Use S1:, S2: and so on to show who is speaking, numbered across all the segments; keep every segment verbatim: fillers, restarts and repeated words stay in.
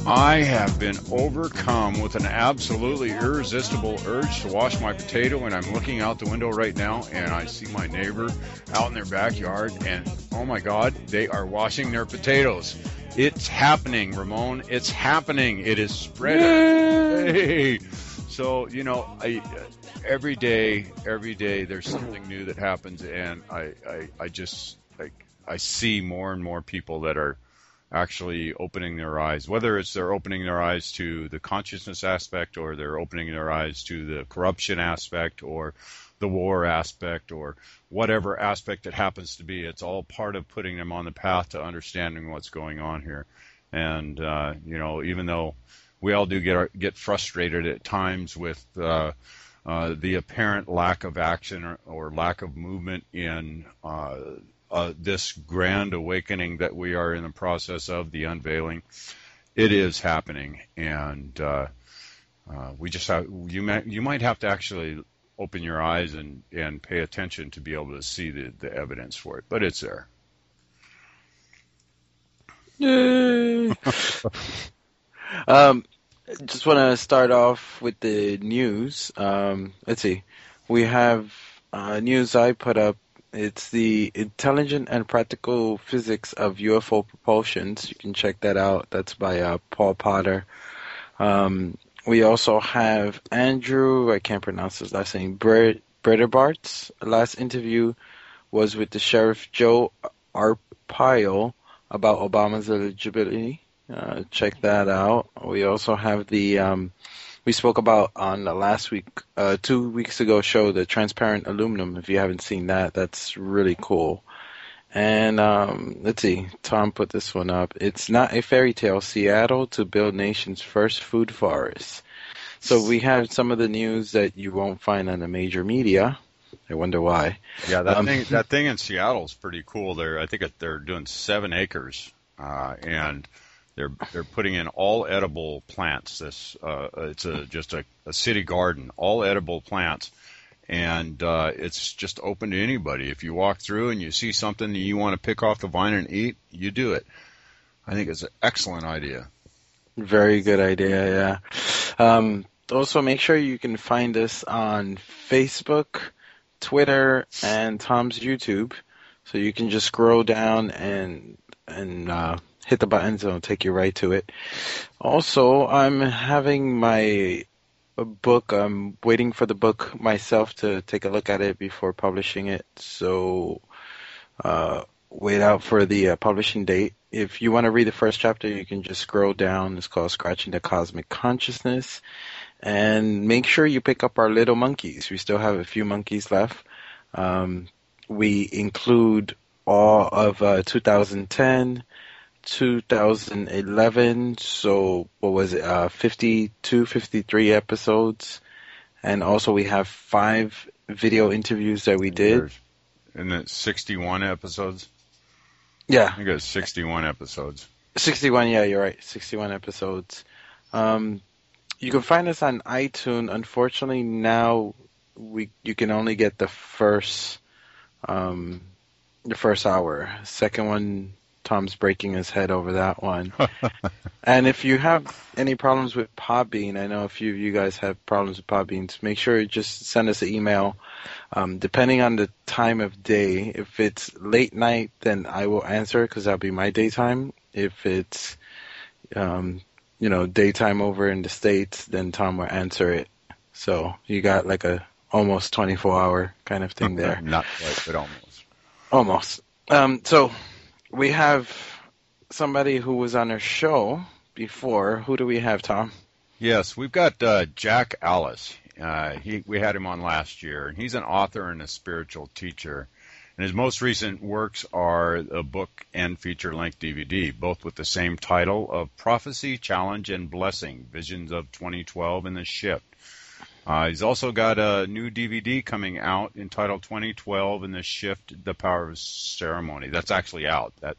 S1: I have been overcome with an absolutely irresistible urge to wash my potato, and I'm looking out the window right now, and I see my neighbor out in their backyard, and oh my God, they are washing their potatoes. It's happening, Ramon. It's happening. It is spreading. Hey. So, you know, I, every day, every day there's something new that happens, and I, I, I just, I, I see more and more people that are actually opening their eyes, whether it's they're opening their eyes to the consciousness aspect, or they're opening their eyes to the corruption aspect, or the war aspect, or whatever aspect it happens to be. It's all part of putting them on the path to understanding what's going on here. And, uh, you know, even though we all do get get frustrated at times with uh, uh, the apparent lack of action or, or lack of movement in uh Uh, this grand awakening that we are in the process of, the unveiling, it is happening, and uh, uh, we just have you might you might have to actually open your eyes and, and pay attention to be able to see the, the evidence for it, but it's there.
S2: Yay! um, just want to start off with the news. Um, let's see, we have uh, news I put up. It's the Intelligent and Practical Physics of U F O Propulsions. You can check that out. That's by uh, Paul Potter. Um, we also have Andrew, I can't pronounce his last name, Brederbart's last interview was with the Sheriff Joe Arpaio about Obama's eligibility. Uh, check that out. We also have the... Um, We spoke about on the last week, uh, two weeks ago show, the transparent aluminum. If you haven't seen that, that's really cool. And um, let's see, Tom put this one up. It's not a fairy tale. Seattle to build nation's first food forest. So we have some of the news that you won't find on the major media. I wonder why.
S1: Yeah, that
S2: um,
S1: thing that thing in Seattle is pretty cool. They're I think it, they're doing seven acres, uh, and They're they're putting in all edible plants. This uh, it's a just a, a city garden, all edible plants, and uh, it's just open to anybody. If you walk through and you see something that you want to pick off the vine and eat, you do it. I think it's an excellent idea.
S2: Very good idea, yeah. Um, also, make sure you can find us on Facebook, Twitter, and Tom's YouTube. So you can just scroll down and and uh, hit the buttons, and it'll take you right to it. Also, I'm having my book. I'm waiting for the book myself to take a look at it before publishing it. So uh, wait out for the uh, publishing date. If you want to read the first chapter, you can just scroll down. It's called Scratching the Cosmic Consciousness. And make sure you pick up our little monkeys. We still have a few monkeys left. Um, we include all of uh, two thousand ten, two thousand eleven, so what was it, uh, fifty-two, fifty-three episodes. And also we have five video interviews that we did.
S1: Isn't it sixty-one episodes?
S2: Yeah.
S1: I think it's sixty-one episodes.
S2: sixty-one, yeah, you're right. sixty-one episodes. Um, you can find us on iTunes. Unfortunately, now we you can only get the first um, the first hour. Second one, Tom's breaking his head over that one. And if you have any problems with Podbean, I know a few of you guys have problems with Podbean, make sure you just send us an email. Um, depending on the time of day, if it's late night, then I will answer because that'll be my daytime. If it's, um, you know, daytime over in the States, then Tom will answer it. So you got like a almost twenty-four hour kind of thing there.
S1: Not quite, but almost.
S2: Almost. Um, so we have somebody who was on our show before. Who do we have, Tom?
S1: Yes, we've got uh, Jack Alice. Uh, he, we had him on last year, and he's an author and a spiritual teacher. And his most recent works are a book and feature-length D V D, both with the same title of Prophecy, Challenge, and Blessing, Visions of twenty twelve and the Shift. Uh, he's also got a new D V D coming out entitled twenty twelve and the Shift, The Power of Ceremony. That's actually out. That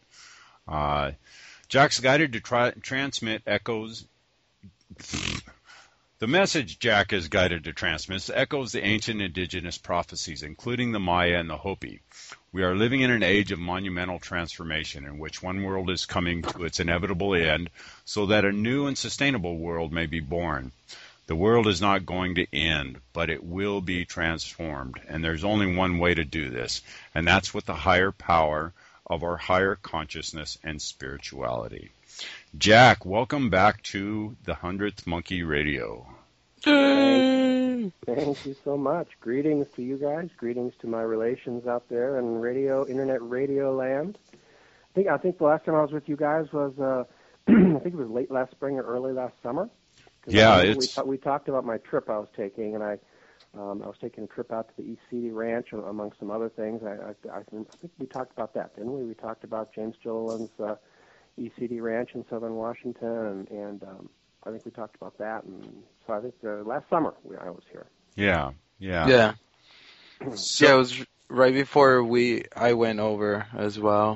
S1: uh, Jack's guided to try, transmit echoes... The message Jack is guided to transmit echoes the ancient indigenous prophecies, including the Maya and the Hopi. We are living in an age of monumental transformation in which one world is coming to its inevitable end so that a new and sustainable world may be born. The world is not going to end, but it will be transformed, and there's only one way to do this, and that's with the higher power of our higher consciousness and spirituality. Jack, welcome back to the hundredth Monkey Radio.
S3: Thank, thank you so much. Greetings to you guys. Greetings to my relations out there in radio, internet radio land. I think I think the last time I was with you guys was uh, I think it was late last spring or early last summer.
S1: Yeah,
S3: I,
S1: it's...
S3: we, we talked about my trip I was taking, and I um, I was taking a trip out to the East City Ranch among some other things. I, I, I think we talked about that, didn't we? We talked about James Jolin's uh, E C D Ranch in southern Washington, and, and um, I think we talked about that. And so I think uh, last summer we, I was here.
S1: Yeah, yeah.
S2: Yeah.
S1: So,
S2: yeah, it was right before we I went over as well.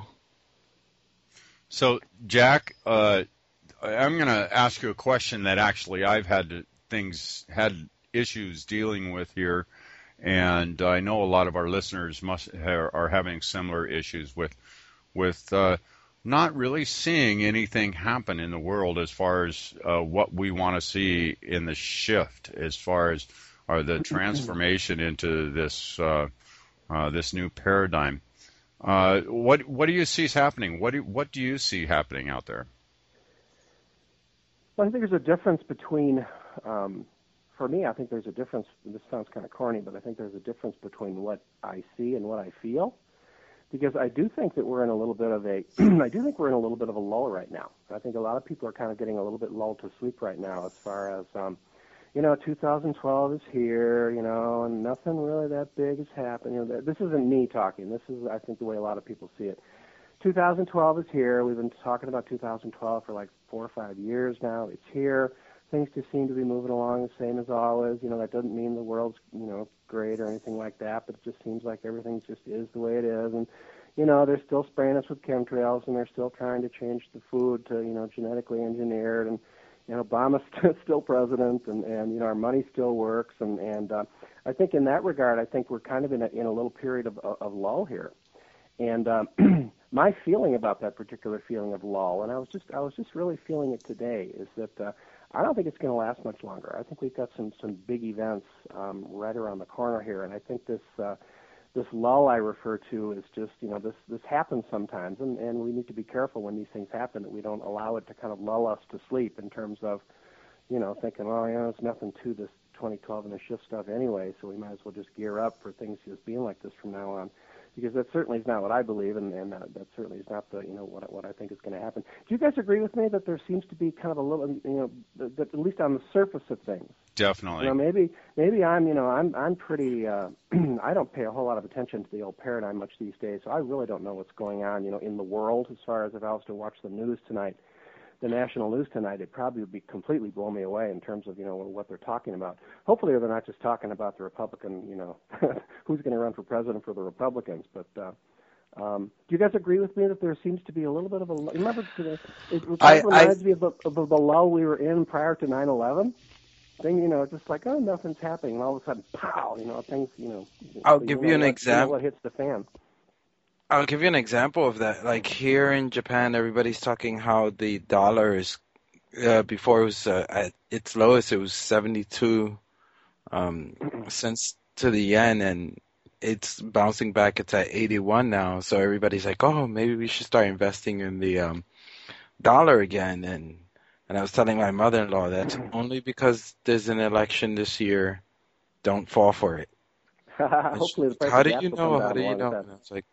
S1: So, Jack, uh, I'm going to ask you a question that actually I've had to, things had issues dealing with here, and I know a lot of our listeners must are, are having similar issues with with. Uh, not really seeing anything happen in the world as far as uh, what we want to see in the shift, as far as or the transformation into this uh, uh, this new paradigm. Uh, what what do you see is happening? What do what do you see happening out there?
S3: Well, I think there's a difference between. Um, for me, I think there's a difference. This sounds kind of corny, but I think there's a difference between what I see and what I feel. Because I do think that we're in a little bit of a, I do think we're in a little bit of a lull right now. I think a lot of people are kind of getting a little bit lulled to sleep right now as far as, um, you know, two thousand twelve is here, you know, and nothing really that big has happened. You know, this isn't me talking. This is, I think, the way a lot of people see it. two thousand twelve is here. We've been talking about two thousand twelve for like four or five years now. It's here. Things just seem to be moving along the same as always. You know, that doesn't mean the world's, you know, great or anything like that, but it just seems like everything just is the way it is. And, you know, they're still spraying us with chemtrails, and they're still trying to change the food to, you know, genetically engineered. And, you know, Obama's still president, and, and you know, our money still works. And, and uh, I think in that regard, I think we're kind of in a, in a little period of, of lull here. And um, my feeling about that particular feeling of lull, and I was just I was just really feeling it today, is that uh, I don't think it's going to last much longer. I think we've got some some big events um, right around the corner here, and I think this uh, this lull I refer to is just, you know, this this happens sometimes, and, and we need to be careful when these things happen that we don't allow it to kind of lull us to sleep in terms of, you know, thinking, oh, you know, there's nothing to this twenty twelve and the shift stuff anyway, so we might as well just gear up for things just being like this from now on. Because that certainly is not what I believe, and, and uh, that certainly is not the, you know, what what I think is going to happen. Do you guys agree with me that there seems to be kind of a little, you know, that, that at least on the surface of things?
S1: Definitely.
S3: You know, maybe maybe I'm, you know, I'm I'm pretty. Uh, I don't pay a whole lot of attention to the old paradigm much these days, so I really don't know what's going on, you know, in the world as far as if I was to watch the news tonight. The national news tonight, it probably would be completely blow me away in terms of, you know, what they're talking about. Hopefully they're not just talking about the Republican, you know, who's going to run for president for the Republicans. But uh, um, do you guys agree with me that there seems to be a little bit of a, remember, it, it
S2: I,
S3: reminds
S2: I,
S3: me of the, of the lull we were in prior to nine eleven? Thing, you know, just like, oh, nothing's happening, and all of a sudden, pow, you know, things, you know.
S2: I'll
S3: you
S2: give
S3: know
S2: you an
S3: what,
S2: example.
S3: You know what hits the fan.
S2: I'll give you an example of that. Like here in Japan, everybody's talking how the dollar is, uh, before it was uh, at its lowest, it was seventy-two um, cents to the yen, and it's bouncing back. It's at eighty-one now. So everybody's like, oh, maybe we should start investing in the um, dollar again. And and I was telling my mother-in-law that only because there's an election this year, don't fall for it.
S3: Hopefully the price
S2: How
S3: of
S2: do
S3: gas
S2: you
S3: will
S2: know?
S3: come
S2: How
S3: down
S2: do you
S3: along
S2: know?
S3: with
S2: And
S3: that.
S2: it's like,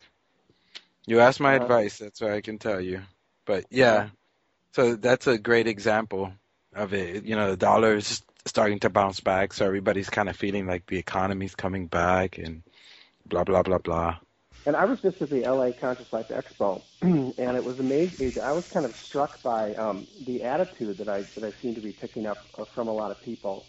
S2: you asked my
S3: Uh,
S2: advice. That's what I can tell you. But yeah, so that's a great example of it. You know, the dollar is starting to bounce back, so everybody's kind of feeling like the economy's coming back and blah, blah, blah, blah.
S3: And I was just at the L A Conscious Life Expo, and it was amazing. I was kind of struck by um, the attitude that I that I seem to be picking up from a lot of people,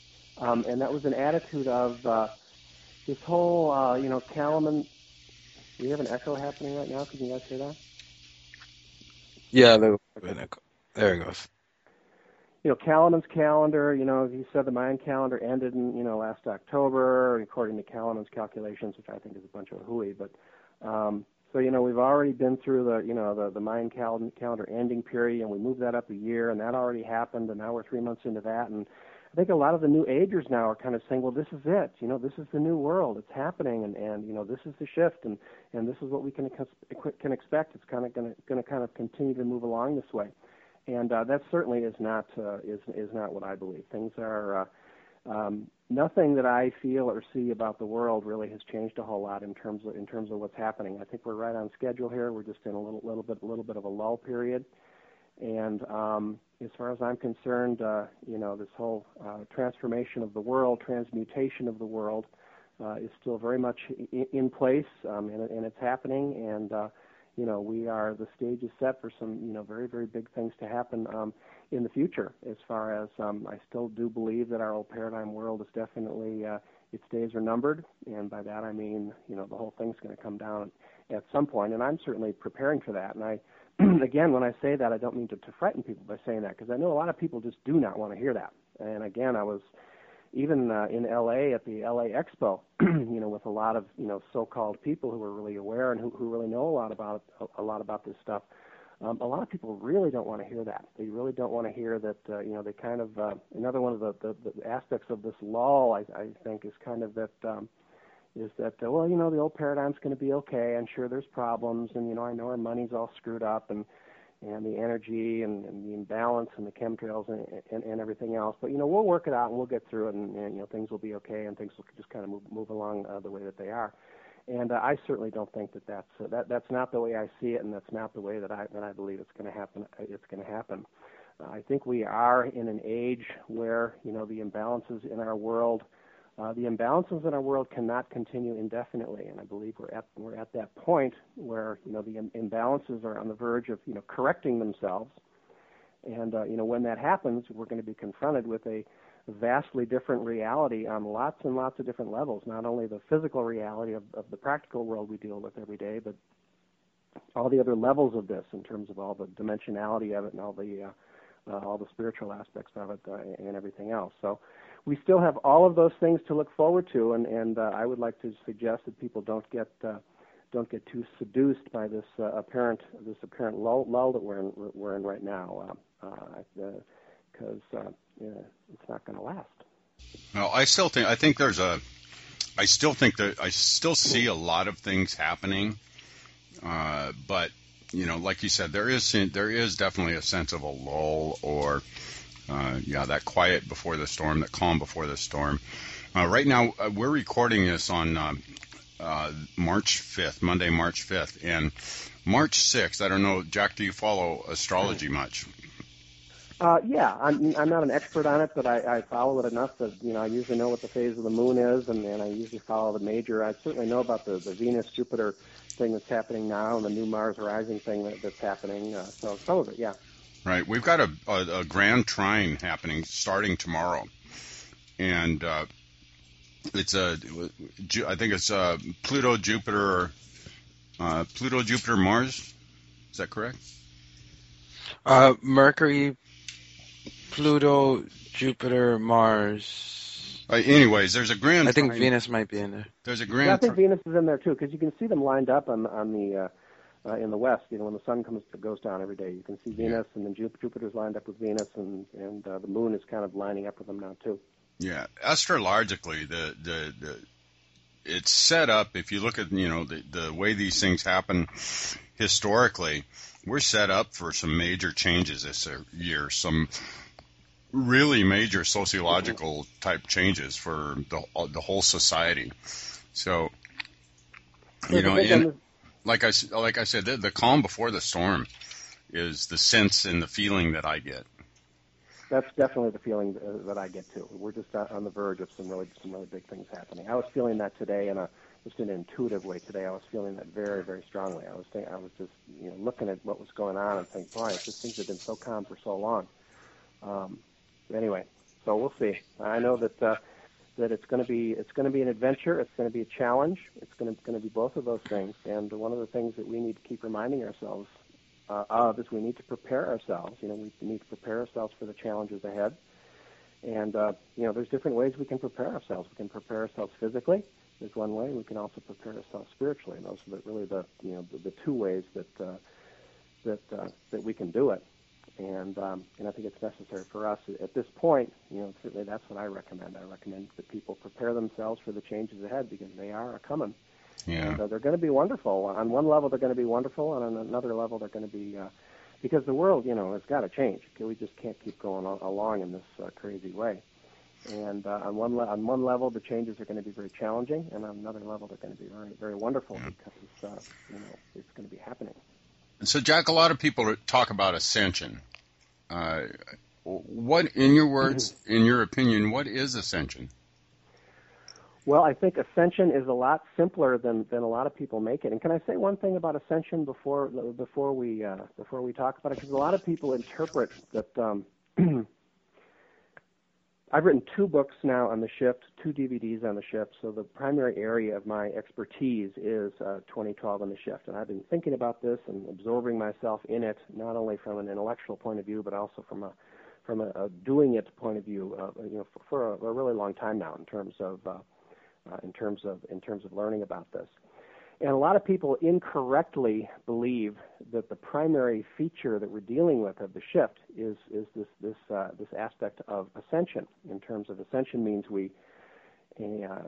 S3: um, and that was an attitude of uh, this whole, uh, you know, Kalaman. Do we have an echo happening right now? Can you guys hear that?
S2: Yeah, the,
S3: Okay.
S2: there it goes.
S3: you know, Caledon's calendar, you know, he said the Mayan calendar ended in, you know, last October, according to Caledon's calculations, which I think is a bunch of hooey. But, um, so, you know, we've already been through the, you know, the, the Mayan calendar, calendar ending period, and we moved that up a year, and that already happened, and now we're three months into that. And I think a lot of the new agers now are kind of saying, well, this is it. You know, this is the new world. It's happening, and, and you know, this is the shift, and, and this is what we can can expect. It's kind of going to going to kind of continue to move along this way. And uh, that certainly is not uh, is is not what I believe. Things are uh, um, nothing that I feel or see about the world really has changed a whole lot in terms of in terms of what's happening. I think we're right on schedule here. We're just in a little little bit a little bit of a lull period. And um, as far as I'm concerned, uh, you know, this whole uh, transformation of the world, transmutation of the world, uh, is still very much in, in place, um, and, and it's happening. And uh, you know, we are, the stage is set for some, you know, very, very big things to happen um, in the future. As far as um, I still do believe that our old paradigm world is definitely, uh, its days are numbered, and by that I mean, you know, the whole thing's going to come down at some point, and I'm certainly preparing for that. And I, again, when I say that, I don't mean to, to frighten people by saying that, because I know a lot of people just do not want to hear that. And again, I was even uh, in L A at the L A Expo, you know, with a lot of, you know, so-called people who are really aware and who, who really know a lot about a, a lot about this stuff. Um, a lot of people really don't want to hear that. They really don't want to hear that, uh, you know, they kind of, uh, another one of the, the, the aspects of this lull, I, I think, is kind of that, um, is that, uh, well, you know, the old paradigm's going to be okay, and sure there's problems, and, you know, I know our money's all screwed up, and and the energy and, and the imbalance and the chemtrails and, and, and everything else. But, you know, we'll work it out and we'll get through it, and, and you know, things will be okay, and things will just kind of move, move along uh, the way that they are. And uh, I certainly don't think that that's, uh, that that's not the way I see it, and that's not the way that I that I believe it's going to happen. It's going to happen. Uh, I think we are in an age where, you know, the imbalances in our world, uh, the imbalances in our world cannot continue indefinitely, and I believe we're at we're at that point where, you know, the im- imbalances are on the verge of, you know, correcting themselves. And uh, you know, when that happens, we're going to be confronted with a vastly different reality on lots and lots of different levels. Not only the physical reality of, of the practical world we deal with every day, but all the other levels of this in terms of all the dimensionality of it and all the uh, uh, all the spiritual aspects of it uh, and everything else. So we still have all of those things to look forward to, and, and uh, I would like to suggest that people don't get uh, don't get too seduced by this uh, apparent this apparent lull, lull that we're in, we're in right now, because uh, uh, uh, yeah, it's not going to last.
S1: Well, I still think I think there's a I still think that I still see a lot of things happening, uh, but you know, like you said, there is there is definitely a sense of a lull, or uh, yeah, that quiet before the storm, that calm before the storm. Uh, right now, uh, we're recording this on uh, uh, March fifth, Monday, March fifth, and March sixth. I don't know, Jack, do you follow astrology much?
S3: Uh, yeah, I'm, I'm not an expert on it, but I, I follow it enough that, you know, I usually know what the phase of the moon is, and, and I usually follow the major. I certainly know about the, the Venus-Jupiter thing that's happening now and the new Mars rising thing that, that's happening. Uh, so some of it, yeah.
S1: Right. We've got a, a, a grand trine happening starting tomorrow, and uh, it's a, I think it's a Pluto, Jupiter, uh, Pluto, Jupiter, Mars. Is that correct?
S2: Uh, Mercury, Pluto, Jupiter, Mars.
S1: Uh, anyways, there's a grand.
S2: I think
S1: trine.
S2: Venus might be in there.
S1: There's a grand.
S3: Yeah, I think Venus is in there too, because you can see them lined up on on the uh, uh, in the west. You know, when the sun comes goes down every day, you can see Venus, yeah. And then Jupiter's lined up with Venus, and and uh, the moon is kind of lining up with them now too.
S1: Yeah, astrologically, the the, the it's set up. If you look at you know the the way these things happen historically, we're set up for some major changes this year. Some really major sociological type changes for the the whole society. So, you know, and like I like I said, the, the calm before the storm is the sense and the feeling that I get.
S3: That's definitely the feeling that I get too. We're just on the verge of some really some really big things happening. I was feeling that today in a just in an intuitive way today. I was feeling that very, very strongly. I was think, I was just you know looking at what was going on and thinking, boy, it's just things have been so calm for so long. Um, anyway, so we'll see. I know that uh, that it's going to be it's going to be an adventure. It's going to be a challenge. It's going to going to be both of those things. And one of the things that we need to keep reminding ourselves uh, of is we need to prepare ourselves. You know, we need to prepare ourselves for the challenges ahead. And, uh, you know, there's different ways we can prepare ourselves. We can prepare ourselves physically. There's one way. We can also prepare ourselves spiritually. And those are the, really the, you know, the, the two ways that, uh, that, uh, that we can do it. And, um, and I think it's necessary for us at this point. You know, certainly that's what I recommend. I recommend that people prepare themselves for the changes ahead because they are coming.
S1: Yeah.
S3: So they're going to be wonderful. On one level, they're going to be wonderful, and on another level, they're going to be uh, because the world, you know, has got to change. Okay? We just can't keep going al- along in this uh, crazy way. And uh, on one le- on one level, the changes are going to be very challenging, and on another level, they're going to be very very wonderful yeah. because uh, you know it's going to be happening.
S1: So, Jack, a lot of people talk about ascension. Uh, what, in your words, in your opinion, what is ascension?
S3: Well, I think ascension is a lot simpler than, than a lot of people make it. And can I say one thing about ascension before before we uh, before we talk about it? Because a lot of people interpret that. Um, I've written two books now on the shift, two D V Ds on the shift. So the primary area of my expertise is uh, twenty twelve and the shift. And I've been thinking about this and absorbing myself in it, not only from an intellectual point of view, but also from a from a, a doing it point of view. Uh, you know, for, for a, a really long time now, in terms of uh, uh, in terms of in terms of learning about this. And a lot of people incorrectly believe that the primary feature that we're dealing with of the shift is is this this uh, this aspect of ascension. In terms of ascension means we uh,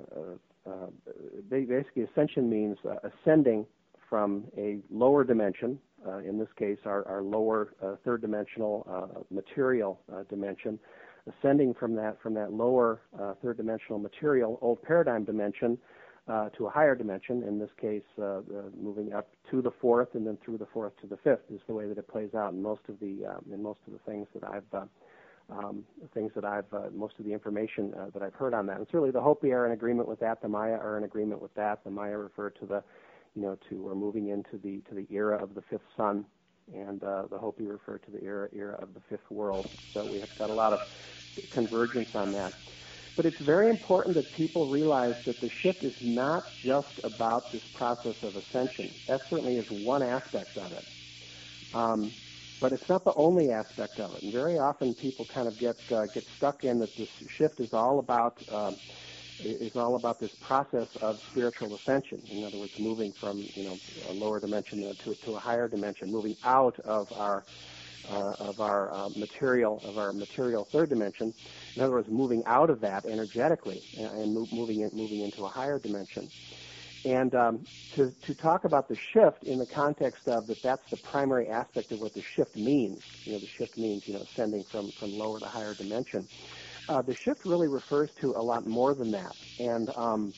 S3: uh, uh, basically ascension means uh, ascending from a lower dimension. Uh, in this case, our our lower uh, third dimensional uh, material uh, dimension, ascending from that from that lower uh, third dimensional material old paradigm dimension. Uh, to a higher dimension, in this case, uh, uh, moving up to the fourth and then through the fourth to the fifth is the way that it plays out in most of the um, in most of the things that I've uh, um, things that I've uh, most of the information uh, that I've heard on that. And certainly the Hopi are in agreement with that. The Maya are in agreement with that. The Maya refer to the you know to we're moving into the to the era of the fifth sun, and uh, the Hopi refer to the era era of the fifth world. So we have got a lot of convergence on that. But it's very important that people realize that the shift is not just about this process of ascension. That certainly is one aspect of it. Um, but it's not the only aspect of it. And very often people kind of get uh, get stuck in that this shift is all about um, is all about this process of spiritual ascension. In other words, moving from you know a lower dimension to to a higher dimension, moving out of our Uh, of our uh, material, of our material third dimension. In other words, moving out of that energetically and, and move, moving in, moving into a higher dimension. And um, to to talk about the shift in the context of that, that's the primary aspect of what the shift means. You know, the shift means you know ascending from from lower to higher dimension. Uh, the shift really refers to a lot more than that. And um,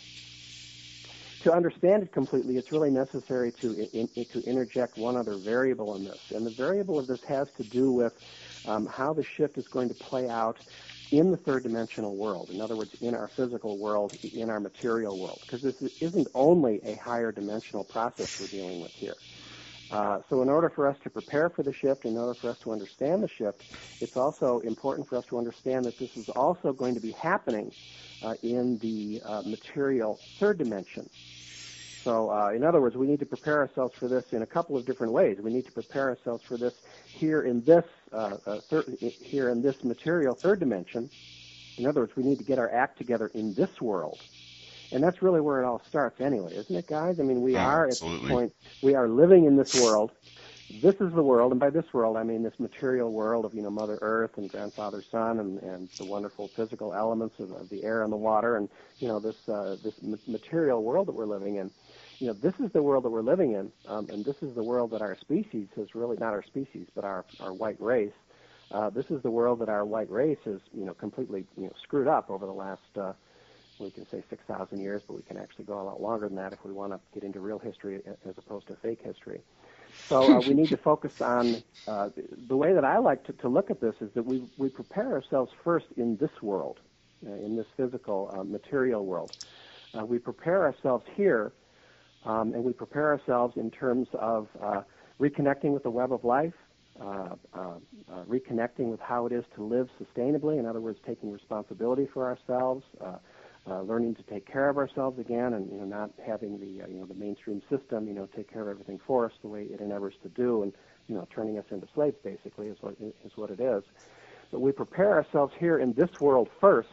S3: to understand it completely, it's really necessary to in, to interject one other variable in this, and the variable of this has to do with um, how the shift is going to play out in the third dimensional world. In other words, in our physical world, in our material world, because this isn't only a higher dimensional process we're dealing with here. Uh, so in order for us to prepare for the shift, in order for us to understand the shift, it's also important for us to understand that this is also going to be happening uh, in the uh, material third dimension. So uh, in other words, we need to prepare ourselves for this in a couple of different ways. We need to prepare ourselves for this here in this uh, uh, thir- here in this material third dimension. In other words, we need to get our act together in this world. And that's really where it all starts anyway, isn't it, guys? I mean, we
S1: oh,
S3: are
S1: absolutely.
S3: At this point, we are living in this world. This is the world, and by this world, I mean this material world of, you know, Mother Earth and Grandfather Sun and, and the wonderful physical elements of, of the air and the water and, you know, this uh, this material world that we're living in. You know, this is the world that we're living in, um, and this is the world that our species has really, not our species, but our, our white race, uh, this is the world that our white race has, you know, completely, you know, screwed up over the last, uh, we can say six thousand years, but we can actually go a lot longer than that if we want to get into real history as opposed to fake history. So uh, we need to focus on, uh, the way that I like to, to look at this is that we, we prepare ourselves first in this world, uh, in this physical uh, material world. Uh, we prepare ourselves here, um, and we prepare ourselves in terms of uh, reconnecting with the web of life, uh, uh, uh, reconnecting with how it is to live sustainably, in other words, taking responsibility for ourselves, uh, Uh, learning to take care of ourselves again, and you know, not having the uh, you know the mainstream system you know take care of everything for us the way it endeavors to do, and you know, turning us into slaves, basically, is what is what it is. But we prepare ourselves here in this world first,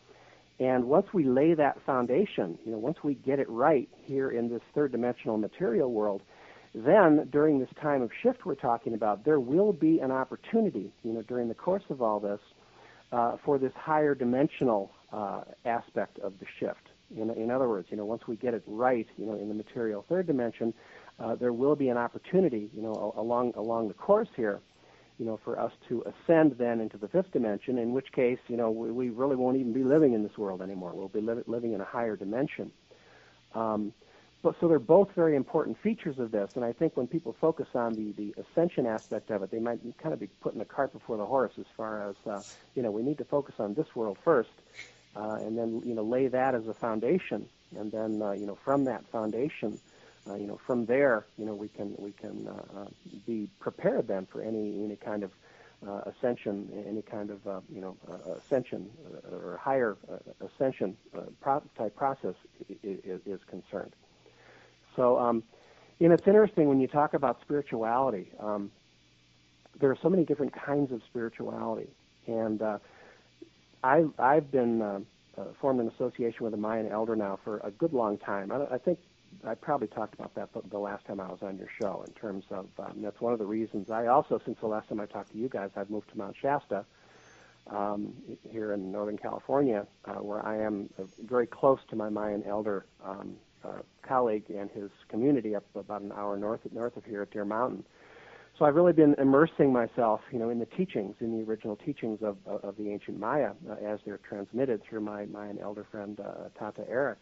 S3: and once we lay that foundation, you know, once we get it right here in this third-dimensional material world, then during this time of shift we're talking about, there will be an opportunity, you know, during the course of all this, uh, for this higher dimensional uh, aspect of the shift. In, in other words, you know, once we get it right, you know, in the material third dimension, uh, there will be an opportunity, you know, along along the course here, you know, for us to ascend then into the fifth dimension. In which case, you know, we, we really won't even be living in this world anymore. We'll be li- living in a higher dimension. Um, but so they're both very important features of this. And I think when people focus on the the ascension aspect of it, they might kind of be putting the cart before the horse as far as uh, you know, we need to focus on this world first. Uh, and then, you know, lay that as a foundation, and then, uh, you know, from that foundation, uh, you know, from there, you know, we can we can uh, uh, be prepared then for any any kind of uh, ascension, any kind of uh, you know uh, ascension uh, or higher uh, ascension uh, pro- type process is, is concerned. So, um, you know, it's interesting when you talk about spirituality. Um, there are so many different kinds of spirituality, and uh, I, I've been uh, uh, formed an association with a Mayan elder now for a good long time. I, I think I probably talked about that the, the last time I was on your show in terms of, um, that's one of the reasons. I also, since the last time I talked to you guys, I've moved to Mount Shasta um, here in Northern California, uh, where I am uh, very close to my Mayan elder um, uh, colleague and his community up about an hour north, north of here at Deer Mountain. So I've really been immersing myself, you know, in the teachings, in the original teachings of of the ancient Maya uh, as they're transmitted through my Mayan elder friend uh, Tata Eric.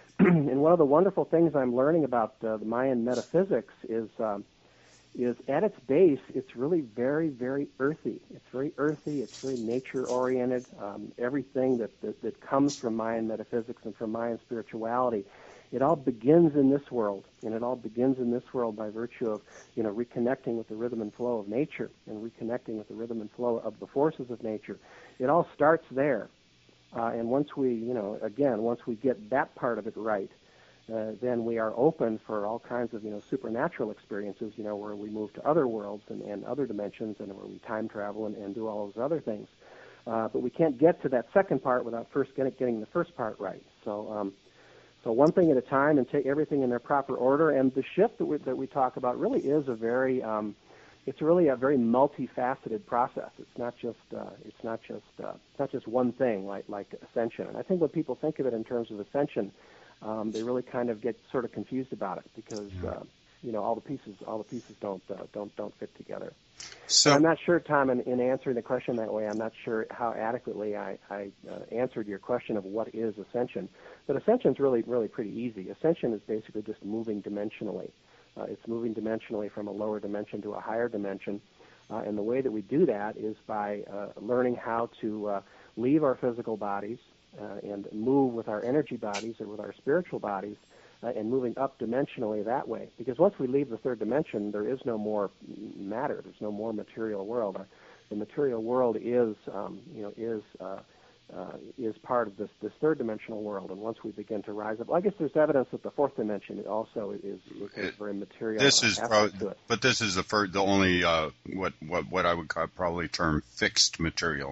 S3: And one of the wonderful things I'm learning about uh, the Mayan metaphysics is um, is at its base, it's really very, very earthy. It's very earthy. It's very nature-oriented. Um, everything that, that that comes from Mayan metaphysics and from Mayan spirituality, it all begins in this world, and it all begins in this world by virtue of, you know, reconnecting with the rhythm and flow of nature and reconnecting with the rhythm and flow of the forces of nature. It all starts there. Uh, and once we, you know, again, once we get that part of it right, uh, then we are open for all kinds of, you know, supernatural experiences, you know, where we move to other worlds and, and other dimensions and where we time travel and, and do all those other things. Uh, but we can't get to that second part without first getting, getting the first part right. So, um, So one thing at a time, and take everything in their proper order. And the shift that we, that we talk about really is a very, um, it's really a very multifaceted process. It's not just, uh, it's not just, uh, it's not just one thing like like ascension. And I think when people think of it in terms of ascension, um, they really kind of get sort of confused about it because, uh, you know, all the pieces, all the pieces don't uh, don't don't fit together. So I'm not sure, Tom, in, in answering the question that way, I'm not sure how adequately I, I uh, answered your question of what is ascension. But ascension is really, really pretty easy. Ascension is basically just moving dimensionally. Uh, it's moving dimensionally from a lower dimension to a higher dimension. Uh, and the way that we do that is by uh, learning how to uh, leave our physical bodies uh, and move with our energy bodies or with our spiritual bodies, Uh, and moving up dimensionally that way. Because once we leave the third dimension, there is no more matter. There's no more material world. Uh, the material world is, um, you know, is uh, uh, is part of this this third dimensional world. And once we begin to rise up, well, I guess there's evidence that the fourth dimension also is, is, is very material.
S1: This is, pro-
S3: to it.
S1: but this is the first, the only uh, what what what I would call probably term fixed material.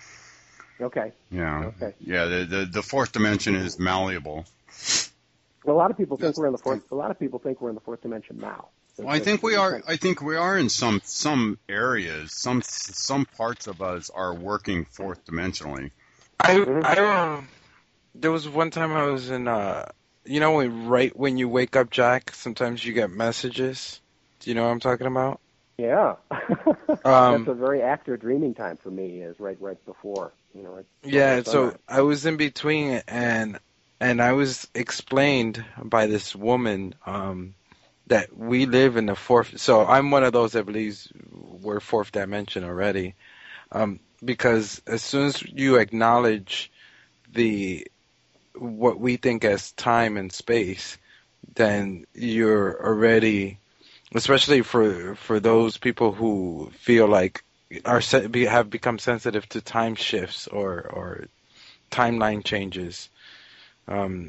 S3: Okay.
S1: Yeah.
S3: Okay.
S1: Yeah. The the, the fourth dimension is malleable.
S3: Well, a lot of people think we're in the fourth. A lot of people think we're in the fourth dimension now.
S1: Well, I think we are. I think we are in some some areas. Some some parts of us are working fourth dimensionally.
S2: I I um, there was one time I was in uh, you know, when, right when you wake up, Jack. Sometimes you get messages. Do you know what I'm talking about?
S3: Yeah.
S2: um,
S3: That's a very active dreaming time for me. Is right right before you know. Right
S2: yeah. So
S3: sunrise.
S2: I was in between and. And I was explained by this woman um, that we live in the fourth. So I'm one of those that believes we're fourth dimension already, um, because as soon as you acknowledge the what we think as time and space, then you're already, especially for for those people who feel like are have become sensitive to time shifts or or timeline changes. Um,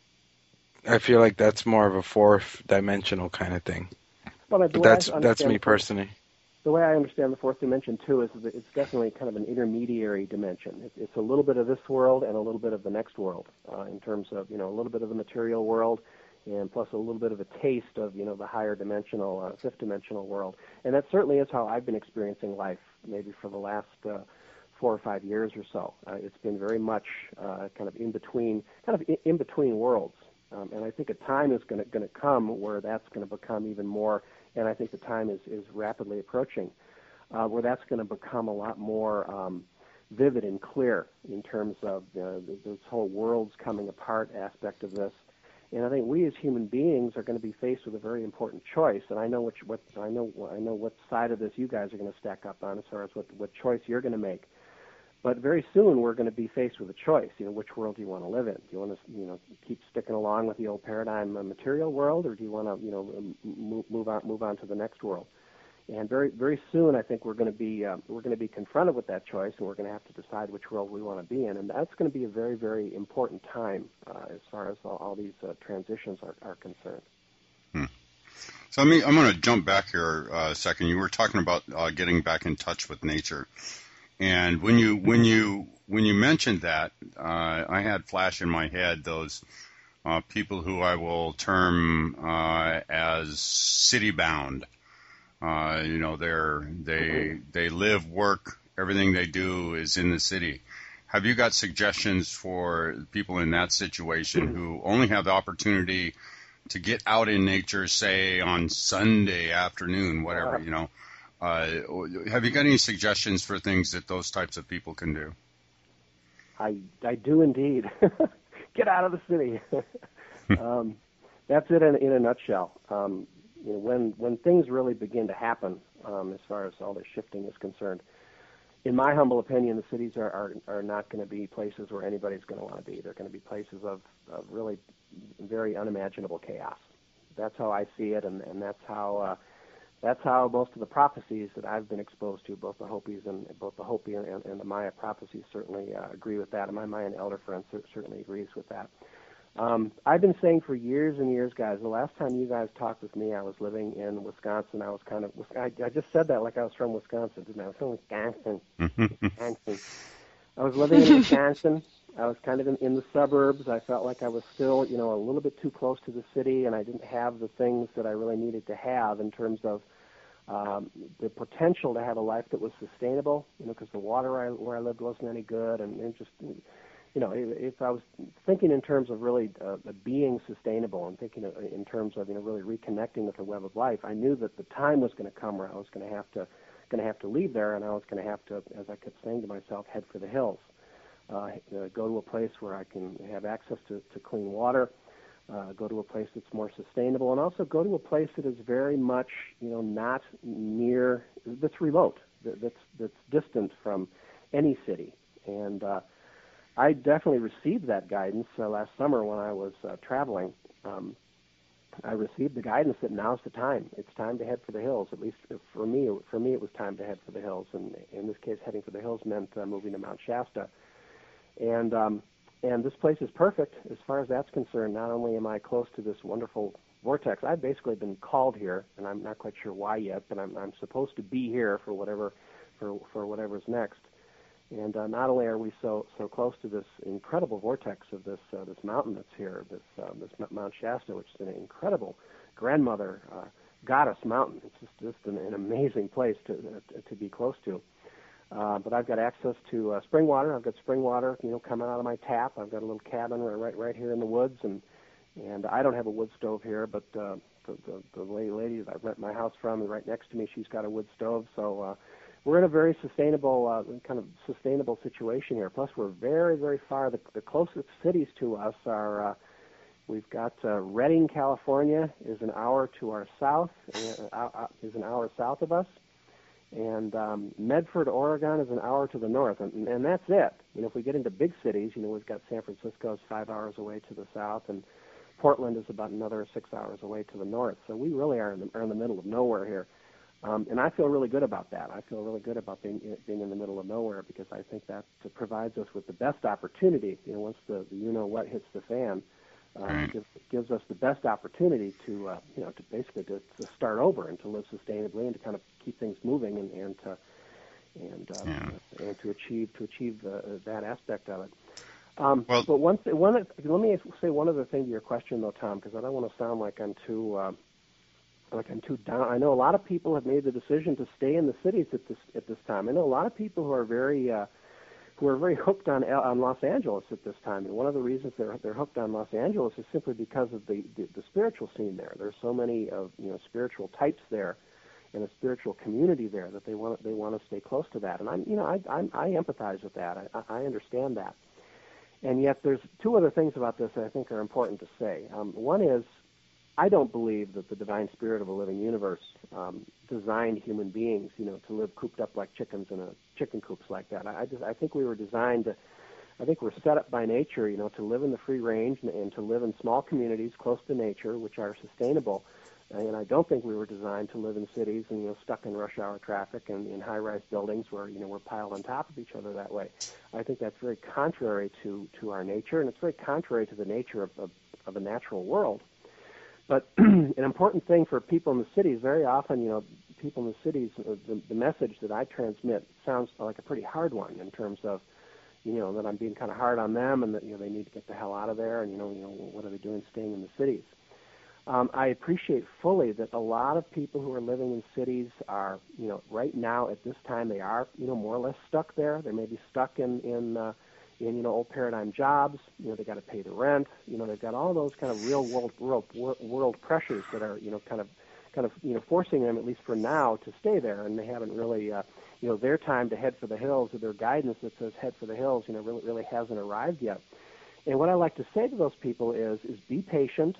S2: I feel like that's more of a fourth dimensional kind of thing.
S3: Well,
S2: but that's that's me personally.
S3: the way I understand the fourth dimension too is that it's definitely kind of an intermediary dimension. It's, it's a little bit of this world and a little bit of the next world uh, in terms of, you know, a little bit of the material world and plus a little bit of a taste of, you know, the higher dimensional, uh, fifth dimensional world. And that certainly is how I've been experiencing life maybe for the last uh, four or five years or so. Uh, it's been very much uh, kind of in between, kind of in, in between worlds. Um, and I think a time is going to come where that's going to become even more, and I think the time is, is rapidly approaching, uh, where that's going to become a lot more um, vivid and clear in terms of uh, this whole world's coming apart aspect of this. And I think we as human beings are going to be faced with a very important choice. And I know which, what I know I know what side of this you guys are going to stack up on as far as what what choice you're going to make. But very soon we're going to be faced with a choice. You know, which world do you want to live in? Do you want to, you know, keep sticking along with the old paradigm uh, material world, or do you want to, you know, move, move on move on to the next world? And very very soon I think we're going to be uh, we're going to be confronted with that choice, and we're going to have to decide which world we want to be in. And that's going to be a very very important time uh, as far as all, all these uh, transitions are, are concerned.
S1: Hmm. So I mean, I'm going to jump back here uh, a second. You were talking about uh, getting back in touch with nature. And when you when you when you mentioned that, uh, I had flash in my head those uh, people who I will term uh, as city bound. Uh, you know, they're they they live, work, everything they do is in the city. Have you got suggestions for people in that situation who only have the opportunity to get out in nature, say on Sunday afternoon, whatever, you know? Uh, have you got any suggestions for things that those types of people can do?
S3: I, I do indeed. Get out of the city. um, that's it in, in a nutshell. Um, you know, when when things really begin to happen, um, as far as all this shifting is concerned, in my humble opinion, the cities are are, are not going to be places where anybody's going to want to be. They're going to be places of, of really very unimaginable chaos. That's how I see it, and, and that's how. Uh, That's how most of the prophecies that I've been exposed to, both the Hopis and both the Hopi and, and the Maya prophecies, certainly uh, agree with that. And my Mayan elder friend certainly agrees with that. Um, I've been saying for years and years, guys. The last time you guys talked with me, I was living in Wisconsin. I was kind of I, I just said that like I was from Wisconsin, didn't I? I was from Wisconsin. Wisconsin. I was living in Wisconsin. I was kind of in, in the suburbs. I felt like I was still, you know, a little bit too close to the city, and I didn't have the things that I really needed to have in terms of um, the potential to have a life that was sustainable, you know, because the water I, where I lived wasn't any good, and, and just, you know, if, if I was thinking in terms of really uh, being sustainable and thinking in terms of, you know, really reconnecting with the web of life, I knew that the time was going to come where I was going to have to going to have to leave there, and I was going to have to, as I kept saying to myself, head for the hills. Uh, go to a place where I can have access to, to clean water, uh, go to a place that's more sustainable, and also go to a place that is very much, you know, not near, that's remote, that's that's distant from any city. And uh, I definitely received that guidance uh, last summer when I was uh, traveling. Um, I received the guidance that now's the time. It's time to head for the hills. At least for me, for me, it was time to head for the hills. And in this case, heading for the hills meant uh, moving to Mount Shasta. And um, and this place is perfect as far as that's concerned. Not only am I close to this wonderful vortex, I've basically been called here, and I'm not quite sure why yet, but I'm I'm supposed to be here for whatever for for whatever's next. And uh, not only are we so so close to this incredible vortex of this uh, this mountain that's here, this uh, this Mount Shasta, which is an incredible grandmother uh, goddess mountain. It's just just an, an amazing place to uh, to be close to. Uh, but I've got access to uh, spring water. I've got spring water, you know, coming out of my tap. I've got a little cabin right right here in the woods, and and I don't have a wood stove here, but uh, the, the the lady that I rent my house from, right next to me, she's got a wood stove. So uh, we're in a very sustainable uh, kind of sustainable situation here. Plus, we're very very far. The, the closest cities to us are. Uh, We've got uh, Redding, California, is an hour to our south, uh, uh, is an hour south of us. And um, Medford, Oregon is an hour to the north, and, and that's it. You know, if we get into big cities, you know, we've got San Francisco is five hours away to the south, and Portland is about another six hours away to the north. So we really are in the, are in the middle of nowhere here. Um, and I feel really good about that. I feel really good about being, being in the middle of nowhere because I think that provides us with the best opportunity, you know, once the, the you-know-what hits the fan, Uh,
S1: right.
S3: it gives, gives us the best opportunity to, uh, you know, to basically to, to start over and to live sustainably and to kind of keep things moving and and to, and uh,
S1: Yeah.
S3: and to achieve to achieve uh, that aspect of it. Um,
S1: Well-
S3: but one, th- one, let me say one other thing to your question, though, Tom, because I don't want to sound like I'm too, uh, like I'm too down. I know a lot of people have made the decision to stay in the cities at this at this time. I know a lot of people who are very, uh, who are very hooked on on Los Angeles at this time. And one of the reasons they're they're hooked on Los Angeles is simply because of the the, the spiritual scene there. There's so many of you know spiritual types there, and a spiritual community there that they want they want to stay close to that. And I'm you know I I'm, I empathize with that. I, I understand that. And yet there's two other things about this that I think are important to say. Um, one is, I don't believe that the divine spirit of a living universe um, designed human beings, you know, to live cooped up like chickens in a chicken coops like that. I, I just I think we were designed to, I think we're set up by nature, you know, to live in the free range and, and to live in small communities close to nature, which are sustainable. And I don't think we were designed to live in cities and, you know, stuck in rush hour traffic and in high-rise buildings where, you know, we're piled on top of each other that way. I think that's very contrary to, to our nature, and it's very contrary to the nature of, of, of a natural world. But an important thing for people in the cities, very often, you know, people in the cities, the, the message that I transmit sounds like a pretty hard one in terms of, you know, that I'm being kind of hard on them and that, you know, they need to get the hell out of there and, you know, you know what are they doing staying in the cities? Um, I appreciate fully that a lot of people who are living in cities are, you know, right now at this time they are, you know, more or less stuck there. They may be stuck in, in, uh, in you know, old paradigm jobs. You know, they got to pay the rent. You know, they've got all those kind of real world, world world pressures that are, you know, kind of, kind of, you know, forcing them at least for now to stay there. And they haven't really, uh, you know, their time to head for the hills or their guidance that says head for the hills, you know, really, really hasn't arrived yet. And what I like to say to those people is, is be patient.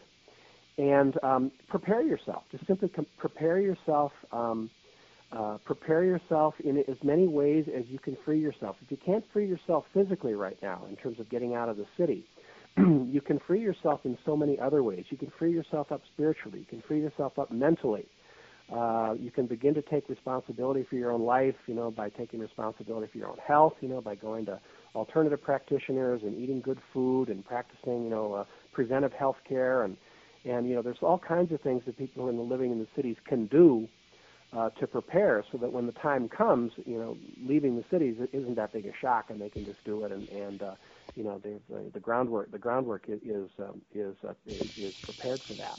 S3: And um, prepare yourself. Just simply com- prepare yourself. Um, uh, prepare yourself in as many ways as you can free yourself. If you can't free yourself physically right now, in terms of getting out of the city, you can free yourself in so many other ways. You can free yourself up spiritually. You can free yourself up mentally. Uh, you can begin to take responsibility for your own life. You know, by taking responsibility for your own health. You know, by going to alternative practitioners and eating good food and practicing, you know, uh, preventive health care and And, you know, there's all kinds of things that people in the living in the cities can do uh, to prepare so that when the time comes, you know, leaving the cities isn't that big a shock and they can just do it. And, and uh, you know, the, the groundwork the groundwork is um, is, uh, is is prepared for that.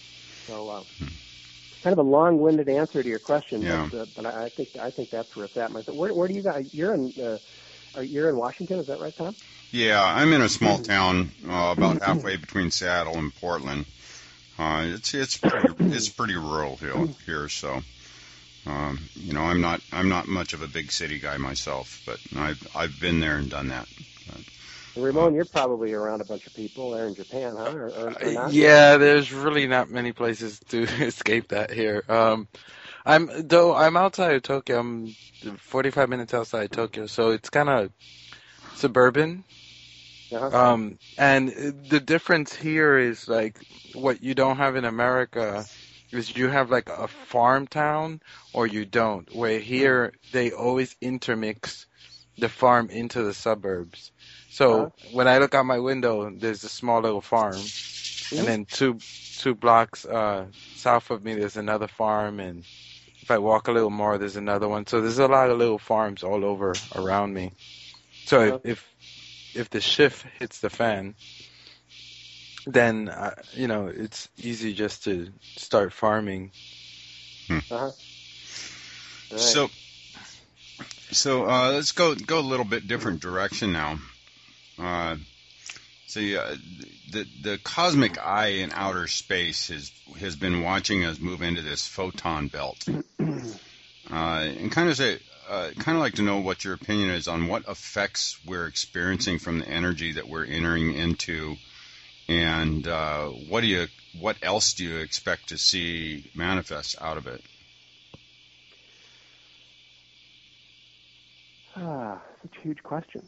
S3: So uh, kind of a long-winded answer to your question,
S1: Yeah.
S3: but, uh, but I think I think that's where it's at. Where, where do you guys, you're in, uh, are, you're in Washington, is that right, Tom?
S1: Yeah, I'm in a small town uh, about halfway between Seattle and Portland. Uh, it's it's pretty it's pretty rural here, here so um, you know I'm not I'm not much of a big city guy myself, but I've I've been there and done that. But,
S3: Ramon, you're probably around a bunch of people there in Japan, huh? Or, or, or not?
S2: Yeah, there's really not many places to escape that here. Um, I'm though I'm outside of Tokyo. I'm forty-five minutes outside Tokyo, so it's kind of suburban.
S3: Uh-huh.
S2: Um, and the difference here is like what you don't have in America is you have like a farm town or you don't. Where here they always intermix the farm into the suburbs. So
S3: Uh-huh.
S2: when I look out my window, there's a small little farm,
S3: Mhm.
S2: and then two two blocks uh, south of me there's another farm, and if I walk a little more, there's another one. So there's a lot of little farms all over around me. So
S3: Uh-huh.
S2: if, if if the shift hits the fan, then uh, you know it's easy just to start farming.
S3: Uh-huh. Right.
S1: So so uh, let's go go a little bit different direction now. Uh, so uh, the the cosmic eye in outer space has has been watching us move into this photon belt, uh, and kind of say. Uh, kind of like to know what your opinion is on what effects we're experiencing from the energy that we're entering into, and uh, what do you, what else do you expect to see manifest out of it?
S3: Ah, such huge questions.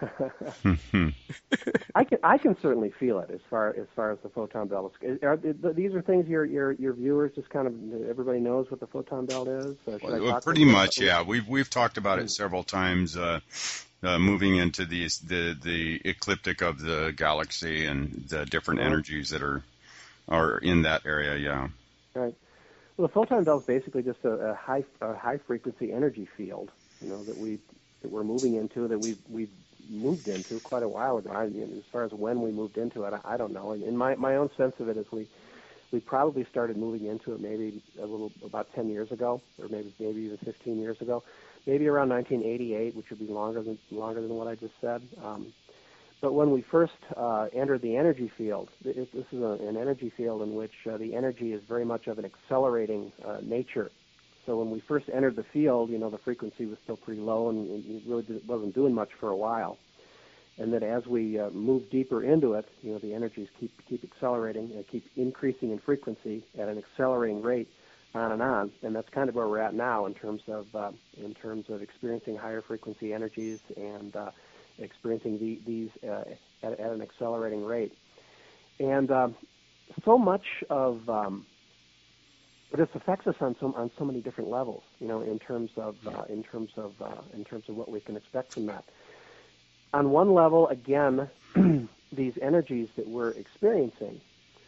S3: I can I can certainly feel it as far as far as the photon belt is. Are, these are things your your your viewers just kind of everybody knows what the photon belt is. Uh, should I
S1: Well,
S3: talk
S1: pretty
S3: with
S1: much,
S3: them?
S1: yeah. We've we've talked about it several times. Uh, uh, moving into these the the ecliptic of the galaxy and the different
S3: Right.
S1: energies that are are in that area. Yeah.
S3: Right. Well, the photon belt is basically just a, a high a high frequency energy field, you know, that we that we're moving into, that we we moved into quite a while ago. I, as far as when we moved into it, I, I don't know. And in my my own sense of it is we we probably started moving into it maybe a little about ten years ago, or maybe maybe even fifteen years ago, maybe around nineteen eighty-eight, which would be longer than longer than what I just said. Um, But when we first uh, entered the energy field, this is a, an energy field in which uh, the energy is very much of an accelerating uh, nature. So when we first entered the field, you know, the frequency was still pretty low and it really did, wasn't doing much for a while. And that as we uh, move deeper into it, you know, the energies keep keep accelerating and keep increasing in frequency at an accelerating rate, on and on. And that's kind of where we're at now in terms of uh, in terms of experiencing higher frequency energies and uh, experiencing the, these uh, at, at an accelerating rate. And um, so much of um, this affects us on so on so many different levels, you know, in terms of uh, in terms of uh, in terms of what we can expect from that. On one level, again, these energies that we're experiencing,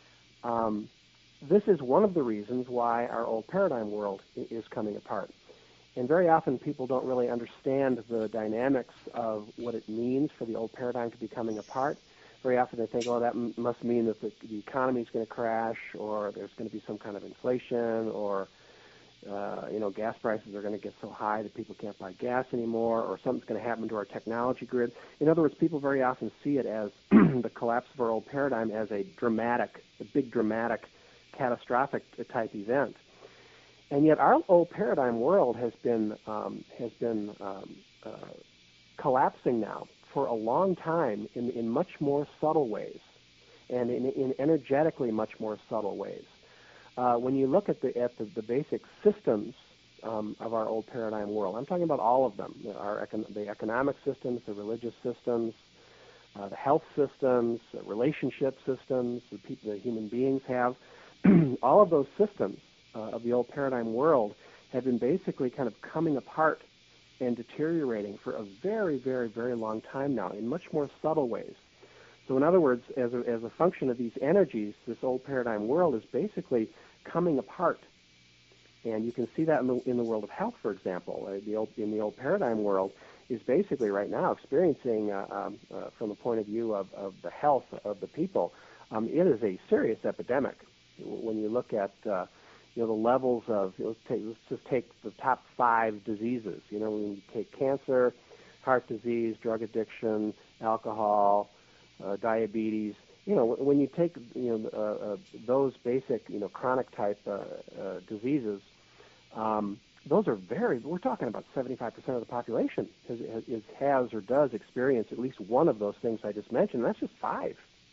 S3: um, this is one of the reasons why our old paradigm world is coming apart. And very often people don't really understand the dynamics of what it means for the old paradigm to be coming apart. Very often they think, oh, that m- must mean that the, the economy is going to crash, or there's going to be some kind of inflation, or uh, you know, gas prices are going to get so high that people can't buy gas anymore, or something's going to happen to our technology grid. In other words, people very often see it as the collapse of our old paradigm as a dramatic, a big dramatic, catastrophic type event. And yet, our old paradigm world has been um, has been um, uh, collapsing now for a long time in, in much more subtle ways, and in, in energetically much more subtle ways. Uh, when you look at the at the, the basic systems um, of our old paradigm world, I'm talking about all of them: our econ- the economic systems, the religious systems, uh, the health systems, the relationship systems, the people, the human beings have. All of those systems uh, of the old paradigm world have been basically kind of coming apart and deteriorating for a very, very, very long time now in much more subtle ways. So in other words, as a, as a function of these energies, this old paradigm world is basically coming apart. And you can see that in the, in the world of health, for example. Uh, the old, in the old paradigm world is basically right now experiencing, uh, um, uh, from the point of view of, of the health of the people, um, it is a serious epidemic. When you look at uh, you know, the levels of, let's, take, let's just take the top five diseases. You know, when you take cancer, heart disease, drug addiction, alcohol, uh, diabetes. You know, when you take, you know, uh, uh, those basic, you know, chronic type uh, uh, diseases, um, those are very, we're talking about seventy-five percent of the population has, has, has or does experience at least one of those things I just mentioned. That's just five.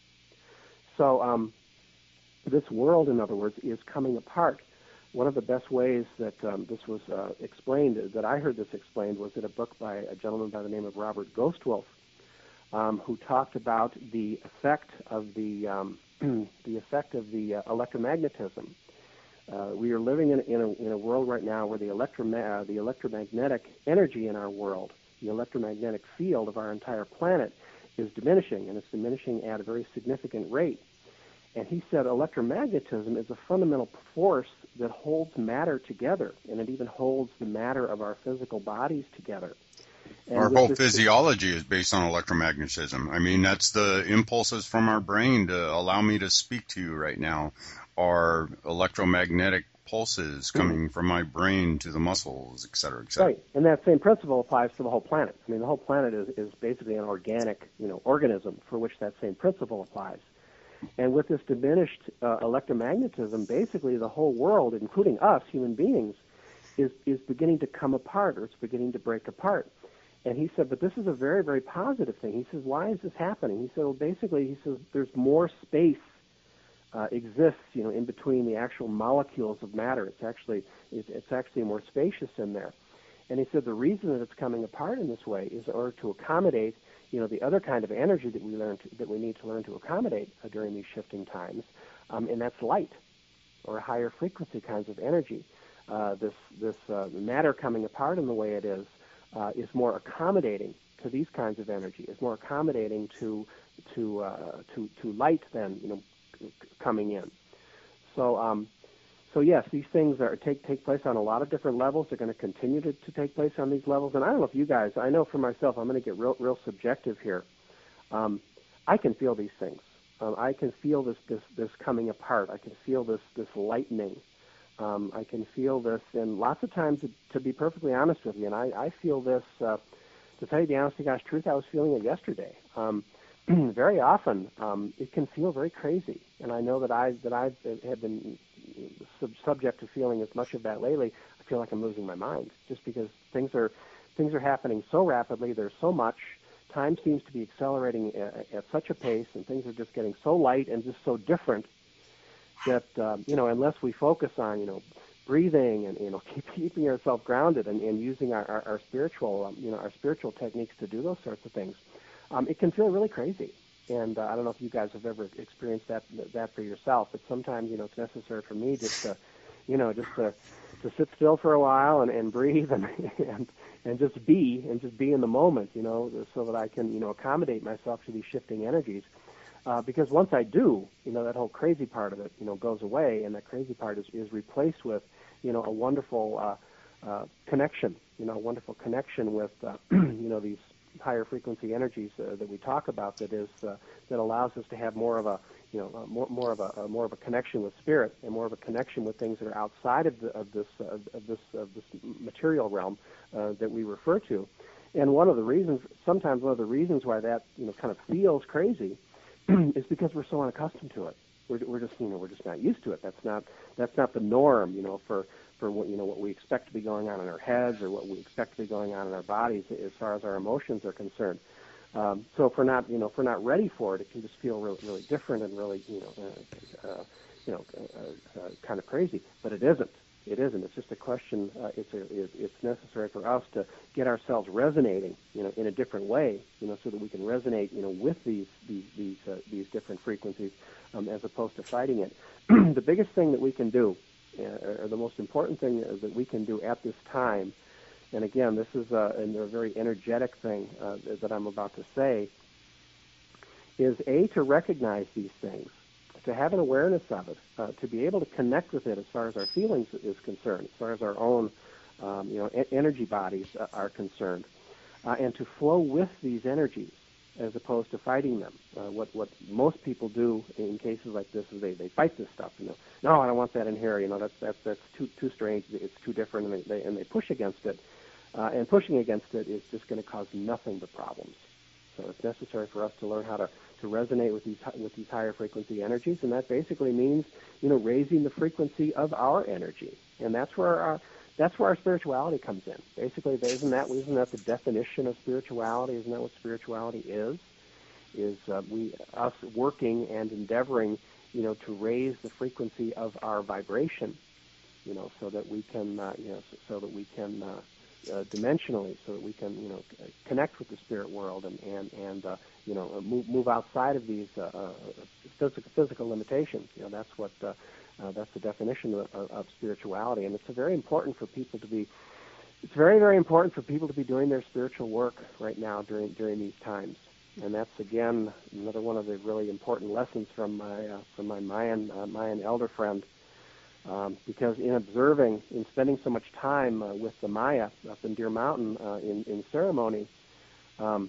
S3: So, um, this world, in other words, is coming apart. One of the best ways that um, this was uh, explained, that I heard this explained, was in a book by a gentleman by the name of Robert Ghostwolf, um, who talked about the effect of the um, the effect of the uh, electromagnetism. Uh, we are living in, in, a, in a world right now where the electroma- uh, the electromagnetic energy in our world, the electromagnetic field of our entire planet, is diminishing, and it's diminishing at a very significant rate. And he said electromagnetism is a fundamental force that holds matter together, and it even holds the matter of our physical bodies together. And
S1: Our
S3: with
S1: whole
S3: this-
S1: physiology is based on electromagnetism. I mean, that's the impulses from our brain to allow me to speak to you right now are electromagnetic pulses coming from my brain to the muscles, et cetera, et cetera.
S3: Right, and that same principle applies to the whole planet. I mean, the whole planet is, is basically an organic, you know, organism for which that same principle applies. And with this diminished uh, electromagnetism, basically the whole world, including us, human beings, is, is beginning to come apart, or it's beginning to break apart. And he said, but this is a very, very positive thing. He says, why is this happening? He said, well, basically, he says, there's more space uh, exists, you know, in between the actual molecules of matter. It's actually, it's, it's actually more spacious in there. And he said the reason that it's coming apart in this way is in order to accommodate, you know, the other kind of energy that we learn to, that we need to learn to accommodate uh, during these shifting times, um, and that's light, or higher frequency kinds of energy. Uh, this this uh, matter coming apart in the way it is uh, is more accommodating to these kinds of energy, is more accommodating to to uh, to to light than you know coming in. So um, so yes, these things are take take place on a lot of different levels. They're going to continue to, to take place on these levels. And I don't know if you guys, I know for myself, I'm going to get real real subjective here. Um, I can feel these things. Um, I can feel this this this coming apart. I can feel this this lightening. Um, I can feel this, and lots of times, to, to be perfectly honest with you, and I, I feel this, uh, to tell you the honest to gosh truth, I was feeling it yesterday. Um, very often, um, it can feel very crazy, and I know that I that I have been sub- subject to feeling as much of that lately. I feel like I'm losing my mind, just because things are things are happening so rapidly. There's so much. Time seems to be accelerating at, at such a pace, and things are just getting so light and just so different that, uh, you know, unless we focus on, you know, breathing and, you know, keep, keeping ourselves grounded and, and using our, our, our spiritual, um, you know, our spiritual techniques to do those sorts of things, um, it can feel really crazy. And uh, I don't know if you guys have ever experienced that that for yourself, but sometimes, you know, it's necessary for me just to, you know, just to, to sit still for a while and, and breathe and, and and just be and just be in the moment, you know, so that I can, you know, accommodate myself to these shifting energies. Uh, because once I do, you know, that whole crazy part of it, you know, goes away, and that crazy part is, is replaced with, you know, a wonderful uh, uh, connection, you know, a wonderful connection with, uh, you know, these higher frequency energies uh, that we talk about. That is uh, that allows us to have more of a, you know, uh, more more of a uh, more of a connection with spirit, and more of a connection with things that are outside of, the, of this uh, of this of this material realm uh, that we refer to. And one of the reasons, sometimes one of the reasons why that, you know, kind of feels crazy is because we're so unaccustomed to it. We're, we're just, you know, we're just not used to it. That's not, that's not the norm, you know, for, for what, you know, what we expect to be going on in our heads or what we expect to be going on in our bodies as far as our emotions are concerned. Um, so if we're not, you know, if we're not ready for it, it can just feel really, really different and really, you know, uh, uh, you know, uh, uh, kind of crazy. But it isn't. It isn't. It's just a question. Uh, it's a, it's necessary for us to get ourselves resonating, you know, in a different way, you know, so that we can resonate, you know, with these these these uh, these different frequencies, um, as opposed to fighting it. The biggest thing that we can do, uh, or the most important thing that we can do at this time, and again, this is a, a very energetic thing uh, that I'm about to say, is A, to recognize these things, to have an awareness of it, uh, to be able to connect with it as far as our feelings is concerned, as far as our own, um, you know, e- energy bodies uh, are concerned, uh, and to flow with these energies as opposed to fighting them. Uh, what what most people do in cases like this is they, they fight this stuff. You know, no, I don't want that in here. You know, that's that's that's too too strange. It's too different, and they, they and they push against it. Uh, and pushing against it is just going to cause nothing but problems. So it's necessary for us to learn how to, to resonate with these with these higher frequency energies, and that basically means, you know, raising the frequency of our energy, and that's where our that's where our spirituality comes in. Basically, isn't that isn't that the definition of spirituality? Isn't that what spirituality is? Is uh, we us working and endeavoring, you know, to raise the frequency of our vibration, you know, so that we can, uh, you know, so, so that we can. Uh, Uh, dimensionally, so that we can, you know, connect with the spirit world and and and uh, you know, move move outside of these uh, uh, physical physical limitations. You know, that's what uh, uh, that's the definition of, of spirituality, and it's very important for people to be. It's very very important for people to be doing their spiritual work right now during during these times, and that's again another one of the really important lessons from my uh, from my Mayan uh, Mayan elder friend. Um, because in observing, in spending so much time uh, with the Maya up in Deer Mountain uh, in, in ceremony, um,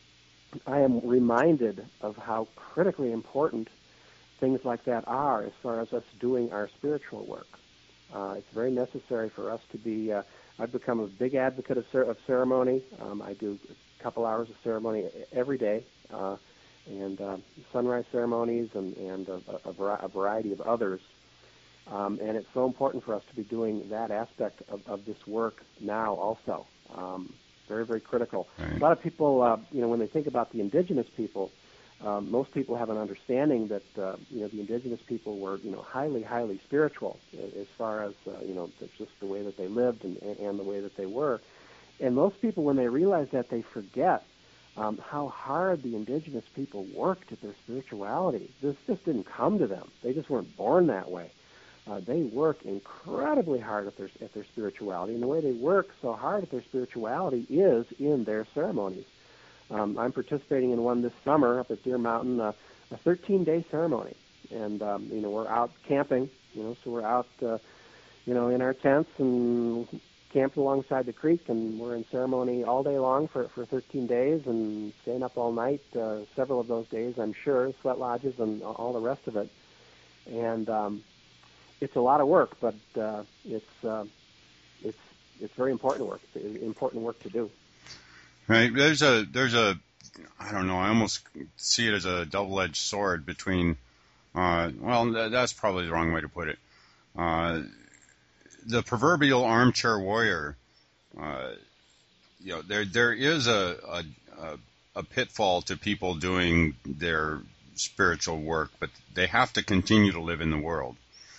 S3: I am reminded of how critically important things like that are as far as us doing our spiritual work. Uh, it's very necessary for us to be, uh, I've become a big advocate of, cer- of ceremony. Um, I do a couple hours of ceremony every day, uh, and uh, sunrise ceremonies and, and a, a, a variety of others. Um, and it's so important for us to be doing that aspect of, of this work now also. Um, very, very critical.
S1: Right.
S3: A lot of people, uh, you know, when they think about the indigenous people, um, most people have an understanding that, uh, you know, the indigenous people were, you know, highly, highly spiritual as far as, uh, you know, just the way that they lived and, and the way that they were. And most people, when they realize that, they forget um, how hard the indigenous people worked at their spirituality. This just didn't come to them. They just weren't born that way. Uh, they work incredibly hard at their at their spirituality, and the way they work so hard at their spirituality is in their ceremonies. Um, I'm participating in one this summer up at Deer Mountain, uh, a thirteen-day ceremony, and um, you know we're out camping. You know, so we're out, uh, you know, in our tents and camped alongside the creek, and we're in ceremony all day long for for thirteen days, and staying up all night. Uh, several of those days, I'm sure, sweat lodges and all the rest of it, and um, it's a lot of work, but uh, it's uh, it's it's very important work. It's important work to do.
S1: Right. There's a there's a I don't know. I almost see it as a double-edged sword between. Uh, well, th- that's probably the wrong way to put it. Uh, the proverbial armchair warrior. Uh, you know, there there is a, a a a pitfall to people doing their spiritual work, but they have to continue to live in the world.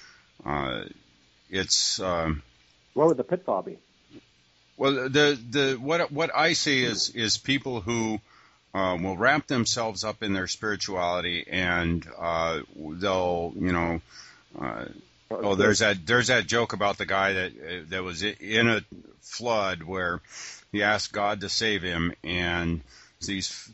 S1: Uh, it's um,
S3: what would the pitfall be?
S1: Well, the the what what I see is is people who uh, will wrap themselves up in their spirituality, and uh, they'll you know uh, oh there's that there's that joke about the guy that uh, that was in a flood where he asked God to save him, and these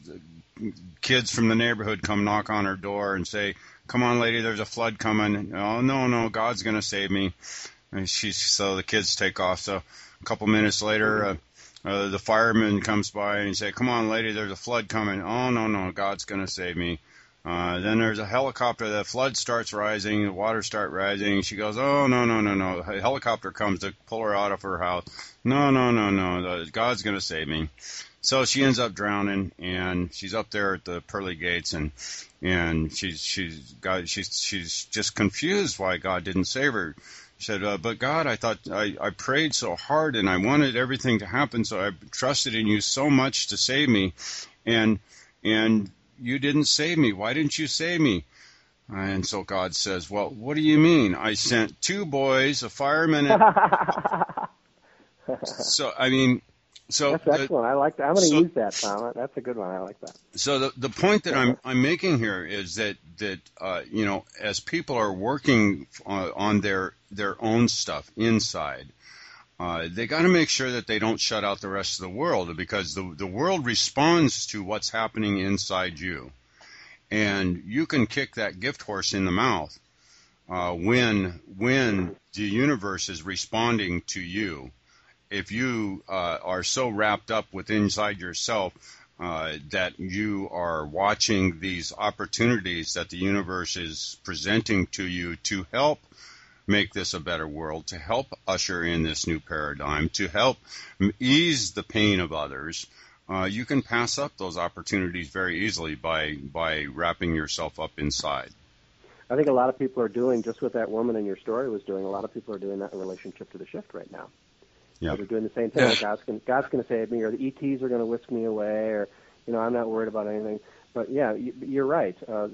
S1: kids from the neighborhood come knock on her door and say, "Come on, lady, there's a flood coming." "Oh no, no, God's gonna save me." And she's so the kids take off. So a couple minutes later, uh, uh, the fireman comes by and he says, "Come on, lady, there's a flood coming." "Oh, no, no, God's going to save me." Uh, then there's a helicopter. The flood starts rising. The water starts rising. She goes, "Oh, no, no, no, no." A helicopter comes to pull her out of her house. "No, no, no, no, God's going to save me." So she ends up drowning, and she's up there at the pearly gates, and and she's she's got she's she's just confused why God didn't save her. She said, uh, "But God, I thought I, I prayed so hard, and I wanted everything to happen, so I trusted in you so much to save me, and and you didn't save me. Why didn't you save me?" And so God says, "Well, what do you mean? I sent two boys, a fireman." And so I mean, so
S3: that's excellent.
S1: The,
S3: I like that. I'm going to
S1: so,
S3: use that, Tom. That's a good one. I like that.
S1: So the the point that I'm I'm making here is that that uh, you know, as people are working uh, on their their own stuff inside, uh, they got to make sure that they don't shut out the rest of the world, because the the world responds to what's happening inside you, and you can kick that gift horse in the mouth uh, when when the universe is responding to you. If you uh, are so wrapped up with inside yourself uh, that you are watching these opportunities that the universe is presenting to you to help make this a better world, to help usher in this new paradigm, to help ease the pain of others, uh, you can pass up those opportunities very easily by by wrapping yourself up inside.
S3: I think a lot of people are doing, just what that woman in your story was doing, a lot of people are doing that in relationship to the shift right now. Yeah. They're doing the same thing.
S2: Yeah.
S3: Like God's going God's going to save me, or the E Ts are going to whisk me away, or, you know, I'm not worried about anything. But, yeah, you're right. Uh,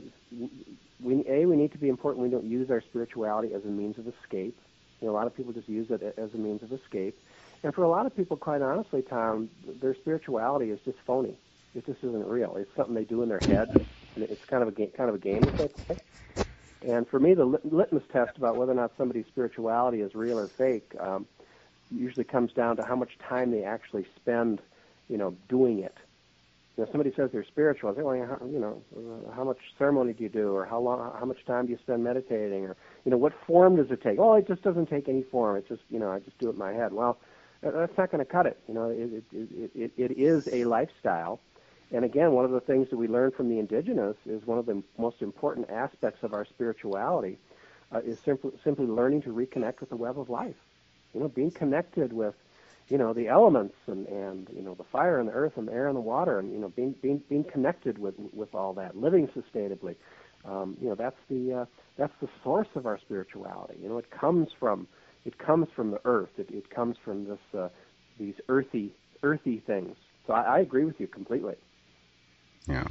S3: we, A, we need to be important. We don't use our spirituality as a means of escape. You know, a lot of people just use it as a means of escape. And for a lot of people, quite honestly, Tom, their spirituality is just phony. It just isn't real. It's something they do in their head, and it's kind of a game, kind of a game that they play. And for me, the lit- litmus test about whether or not somebody's spirituality is real or fake um, usually comes down to how much time they actually spend, you know, doing it. You know, somebody says they're spiritual. I say, well, how, you know, uh, how much ceremony do you do, or how long, how much time do you spend meditating, or, you know, what form does it take? Oh, it just doesn't take any form. It's just, you know, I just do it in my head. Well, that's not going to cut it. You know, it, it, it, it is a lifestyle. And again, one of the things that we learn from the indigenous is one of the most important aspects of our spirituality uh, is simply, simply learning to reconnect with the web of life. You know, being connected with, you know, the elements and, and you know, the fire and the earth and the air and the water, and, you know, being being being connected with with all that, living sustainably. Um, you know, that's the uh, that's the source of our spirituality. You know, it comes from it comes from the earth. It, it comes from this uh, these earthy earthy things. So I, I agree with you completely.
S1: Yeah.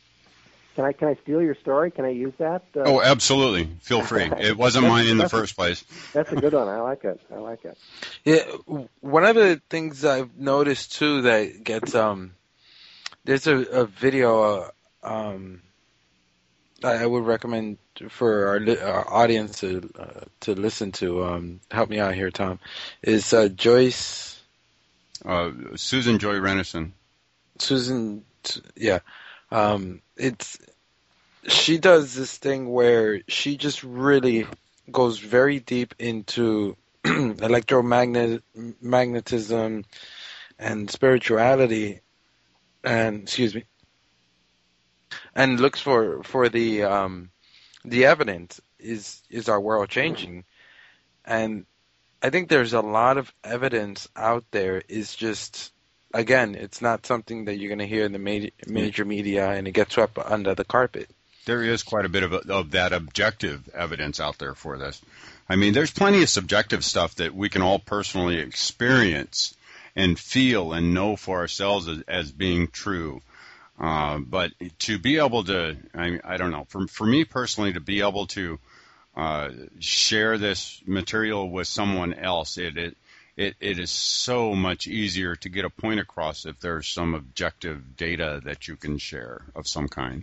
S3: Can I can I steal your story? Can I use that? Uh,
S1: oh, absolutely. Feel free. It wasn't mine in the first place.
S3: That's a good one. I like it. I like it.
S2: Yeah, one of the things I've noticed too that gets um, there's a, a video uh, um, I would recommend for our, li- our audience to uh, to listen to. Um, help me out here, Tom. Is uh, Joyce
S1: uh, Susan Joy Renison.
S2: Susan it's yeah, um, it's she does this thing where she just really goes very deep into electromagnet magnetism and spirituality, and excuse me, and looks for for the um, the evidence. Is is our world changing? And I think there's a lot of evidence out there. Is just, again, it's not something that you're going to hear in the major, major media, and it gets swept under the carpet.
S1: There is quite a bit of, of that objective evidence out there for this. I mean, there's plenty of subjective stuff that we can all personally experience and feel and know for ourselves as, as being true. Uh, but to be able to, I, I don't know, for, for me personally, to be able to uh, share this material with someone else, it, it it it is so much easier to get a point across if there's some objective data that you can share of some kind.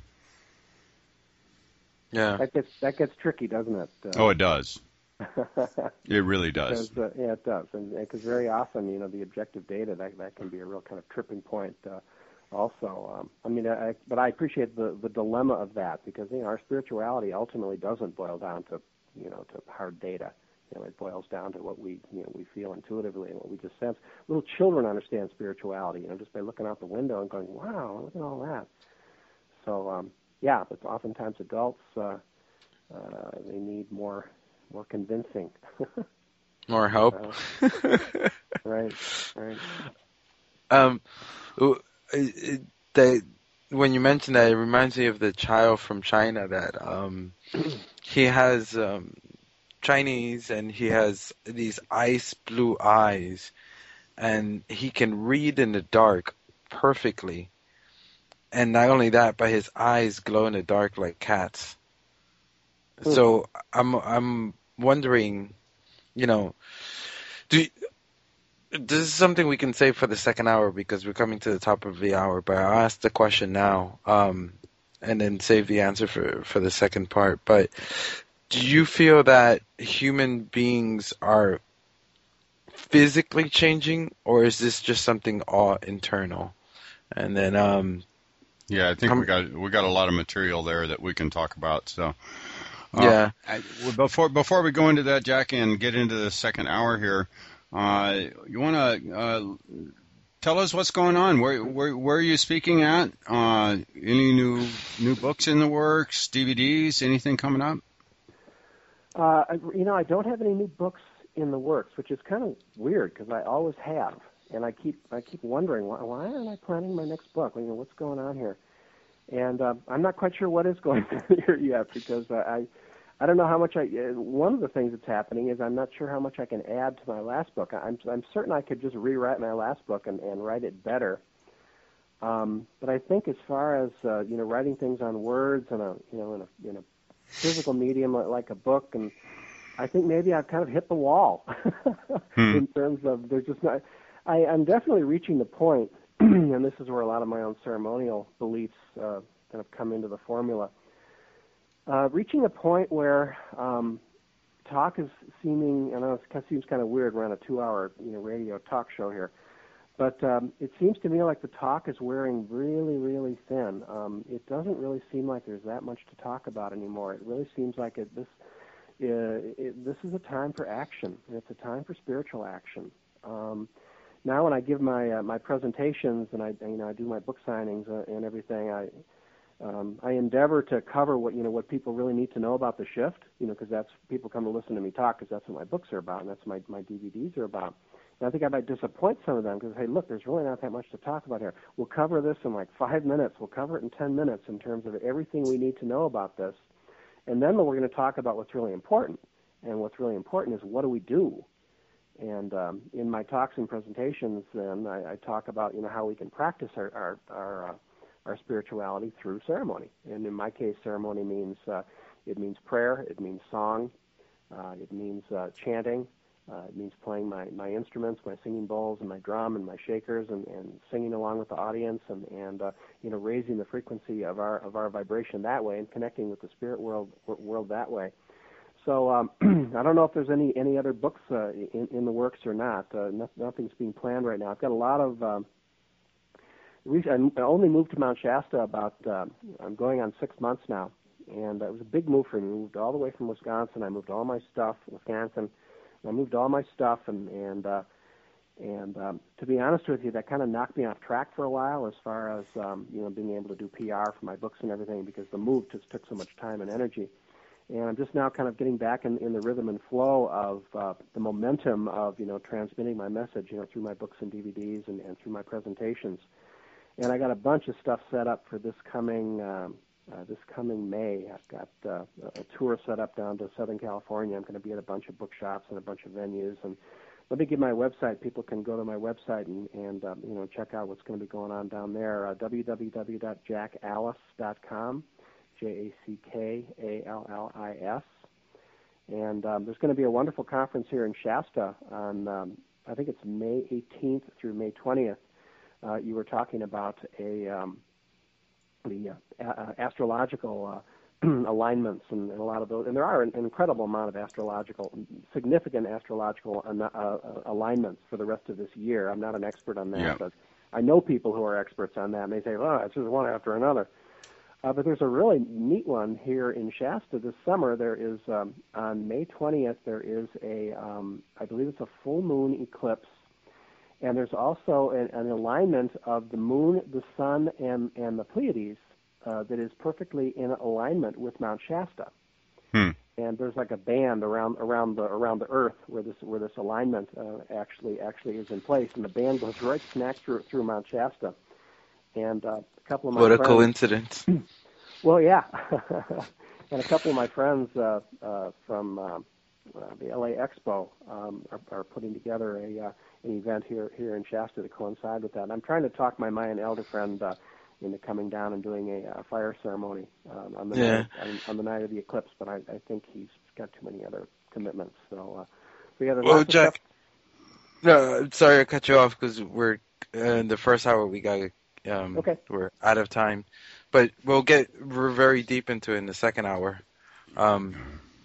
S2: Yeah.
S3: That gets that gets tricky, doesn't it? Uh,
S1: oh, it does. It really does.
S3: Uh, yeah, it does, and because very often, you know, the objective data that that can be a real kind of tripping point. Uh, also, um, I mean, I, but I appreciate the the dilemma of that, because you know our spirituality ultimately doesn't boil down to you know to hard data. You know, it boils down to what we you know we feel intuitively and what we just sense. Little children understand spirituality, you know, just by looking out the window and going, "Wow, look at all that." So. Um, Yeah, but oftentimes adults, uh, uh, they need more more convincing.
S2: More help.
S3: uh, right, right.
S2: Um, it, it, they, when you mentioned that, it reminds me of the child from China that um, he has um, Chinese and he has these ice blue eyes, and he can read in the dark perfectly. And not only that, but his eyes glow in the dark like cats. Mm. So I'm I'm wondering, you know, do you, this is something we can save for the second hour because we're coming to the top of the hour. But I'll ask the question now, um, and then save the answer for for the second part. But do you feel that human beings are physically changing, or is this just something all internal? And then um.
S1: Yeah, I think um, we got we got a lot of material there that we can talk about. So, uh,
S2: yeah.
S1: I, before before we go into that, Jack, and get into the second hour here, uh, you want to uh, tell us what's going on? Where where where are you speaking at? Uh, any new new books in the works? D V Ds? Anything coming up?
S3: Uh, you know, I don't have any new books in the works, which is kind of weird because I always have. And I keep I keep wondering, why, why aren't I planning my next book? You know, what's going on here? And uh, I'm not quite sure what is going on here yet, because uh, I I don't know how much I. Uh, one of the things that's happening is I'm not sure how much I can add to my last book. I'm I'm certain I could just rewrite my last book and, and write it better. Um, but I think as far as uh, you know, writing things on words and a you know in a in a physical medium like a book, and I think maybe I've kind of hit the wall
S1: hmm.
S3: in terms of there's just not. I, I'm definitely reaching the point, and this is where a lot of my own ceremonial beliefs uh, kind of come into the formula, uh, reaching a point where um, talk is seeming, I know it seems kind of weird, we're on a two-hour you know, radio talk show here, but um, it seems to me like the talk is wearing really, really thin. Um, it doesn't really seem like there's that much to talk about anymore. It really seems like it, this, uh, it, this is a time for action, and it's a time for spiritual action. Um, Now, when I give my uh, my presentations and I you know I do my book signings uh, and everything, I um, I endeavor to cover what you know what people really need to know about the shift. You know, because that's people come to listen to me talk because that's what my books are about and that's what my my D V Ds are about. And I think I might disappoint some of them because hey, look, there's really not that much to talk about here. We'll cover this in like five minutes. We'll cover it in ten minutes in terms of everything we need to know about this, and then we're going to talk about what's really important. And what's really important is what do we do. And um, in my talks and presentations, then I, I talk about you know how we can practice our our our, uh, our spirituality through ceremony. And in my case, ceremony means uh, it means prayer, it means song, uh, it means uh, chanting, uh, it means playing my, my instruments, my singing bowls and my drum and my shakers, and, and singing along with the audience, and and uh, you know raising the frequency of our of our vibration that way, and connecting with the spirit world world that way. So um, I don't know if there's any, any other books uh, in, in the works or not. Uh, no, nothing's being planned right now. I've got a lot of um, I only moved to Mount Shasta about, uh, I'm going on six months now, and it was a big move for me. I moved all the way from Wisconsin. I moved all my stuff, Wisconsin. I moved all my stuff, and, and, uh, and um, to be honest with you, that kind of knocked me off track for a while as far as, um, you know, being able to do P R for my books and everything, because the move just took so much time and energy. And I'm just now kind of getting back in, in the rhythm and flow of uh, the momentum of, you know, transmitting my message, you know, through my books and D V Ds and, and through my presentations. And I got a bunch of stuff set up for this coming um, uh, this coming May. I've got uh, a tour set up down to Southern California. I'm going to be at a bunch of bookshops and a bunch of venues. And let me give my website. People can go to my website and, and um, you know, check out what's going to be going on down there. Uh, w w w dot jack allis dot com, J A C K A L L I S. And um, there's going to be a wonderful conference here in Shasta on, um, I think it's May eighteenth through May twentieth. Uh, you were talking about a um, the uh, a- astrological uh, alignments and, and a lot of those, and there are an, an incredible amount of astrological, significant astrological uh, uh, alignments for the rest of this year. I'm not an expert on that,
S1: Yeah.
S3: but I know people who are experts on that, and they say, "Oh, it's just one after another." Uh, but there's a really neat one here in Shasta this summer. There is um, on May twentieth. There is a, um, I believe it's a full moon eclipse. And there's also an, an alignment of the moon, the sun, and, and the Pleiades uh, that is perfectly in alignment with Mount Shasta.
S1: Hmm.
S3: And there's like a band around around the around the Earth where this where this alignment uh, actually actually is in place, and the band goes right smack through through Mount Shasta. And uh, a couple of my
S2: What a
S3: friends,
S2: coincidence.
S3: well, yeah, and a couple of my friends uh, uh, from uh, uh, the L A Expo um, are, are putting together a uh, an event here here in Shasta to coincide with that. And I'm trying to talk my Mayan elder friend uh, into coming down and doing a uh, fire ceremony um, on the
S2: Yeah.
S3: night on, on the night of the eclipse, but I, I think he's got too many other commitments. So, uh, so yeah, there's
S2: Well,
S3: lots of
S2: Jack,
S3: stuff.
S2: no, I'm sorry I cut you off because we're uh, in the first hour. We got um,
S3: Okay.
S2: we're out of time, but we'll get we're very deep into it in the second hour. Um,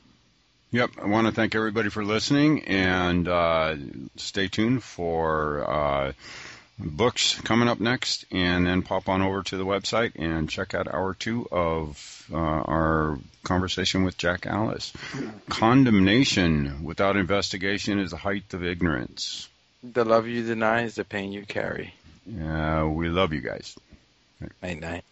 S1: Yep, I want to thank everybody for listening, and uh, stay tuned for uh, books coming up next, and then pop on over to the website and check out hour two of uh, our conversation with Jack Allis. Condemnation without investigation is the height of ignorance.
S2: the love you deny is the pain you carry.
S1: Uh, we love you guys.
S2: Night night.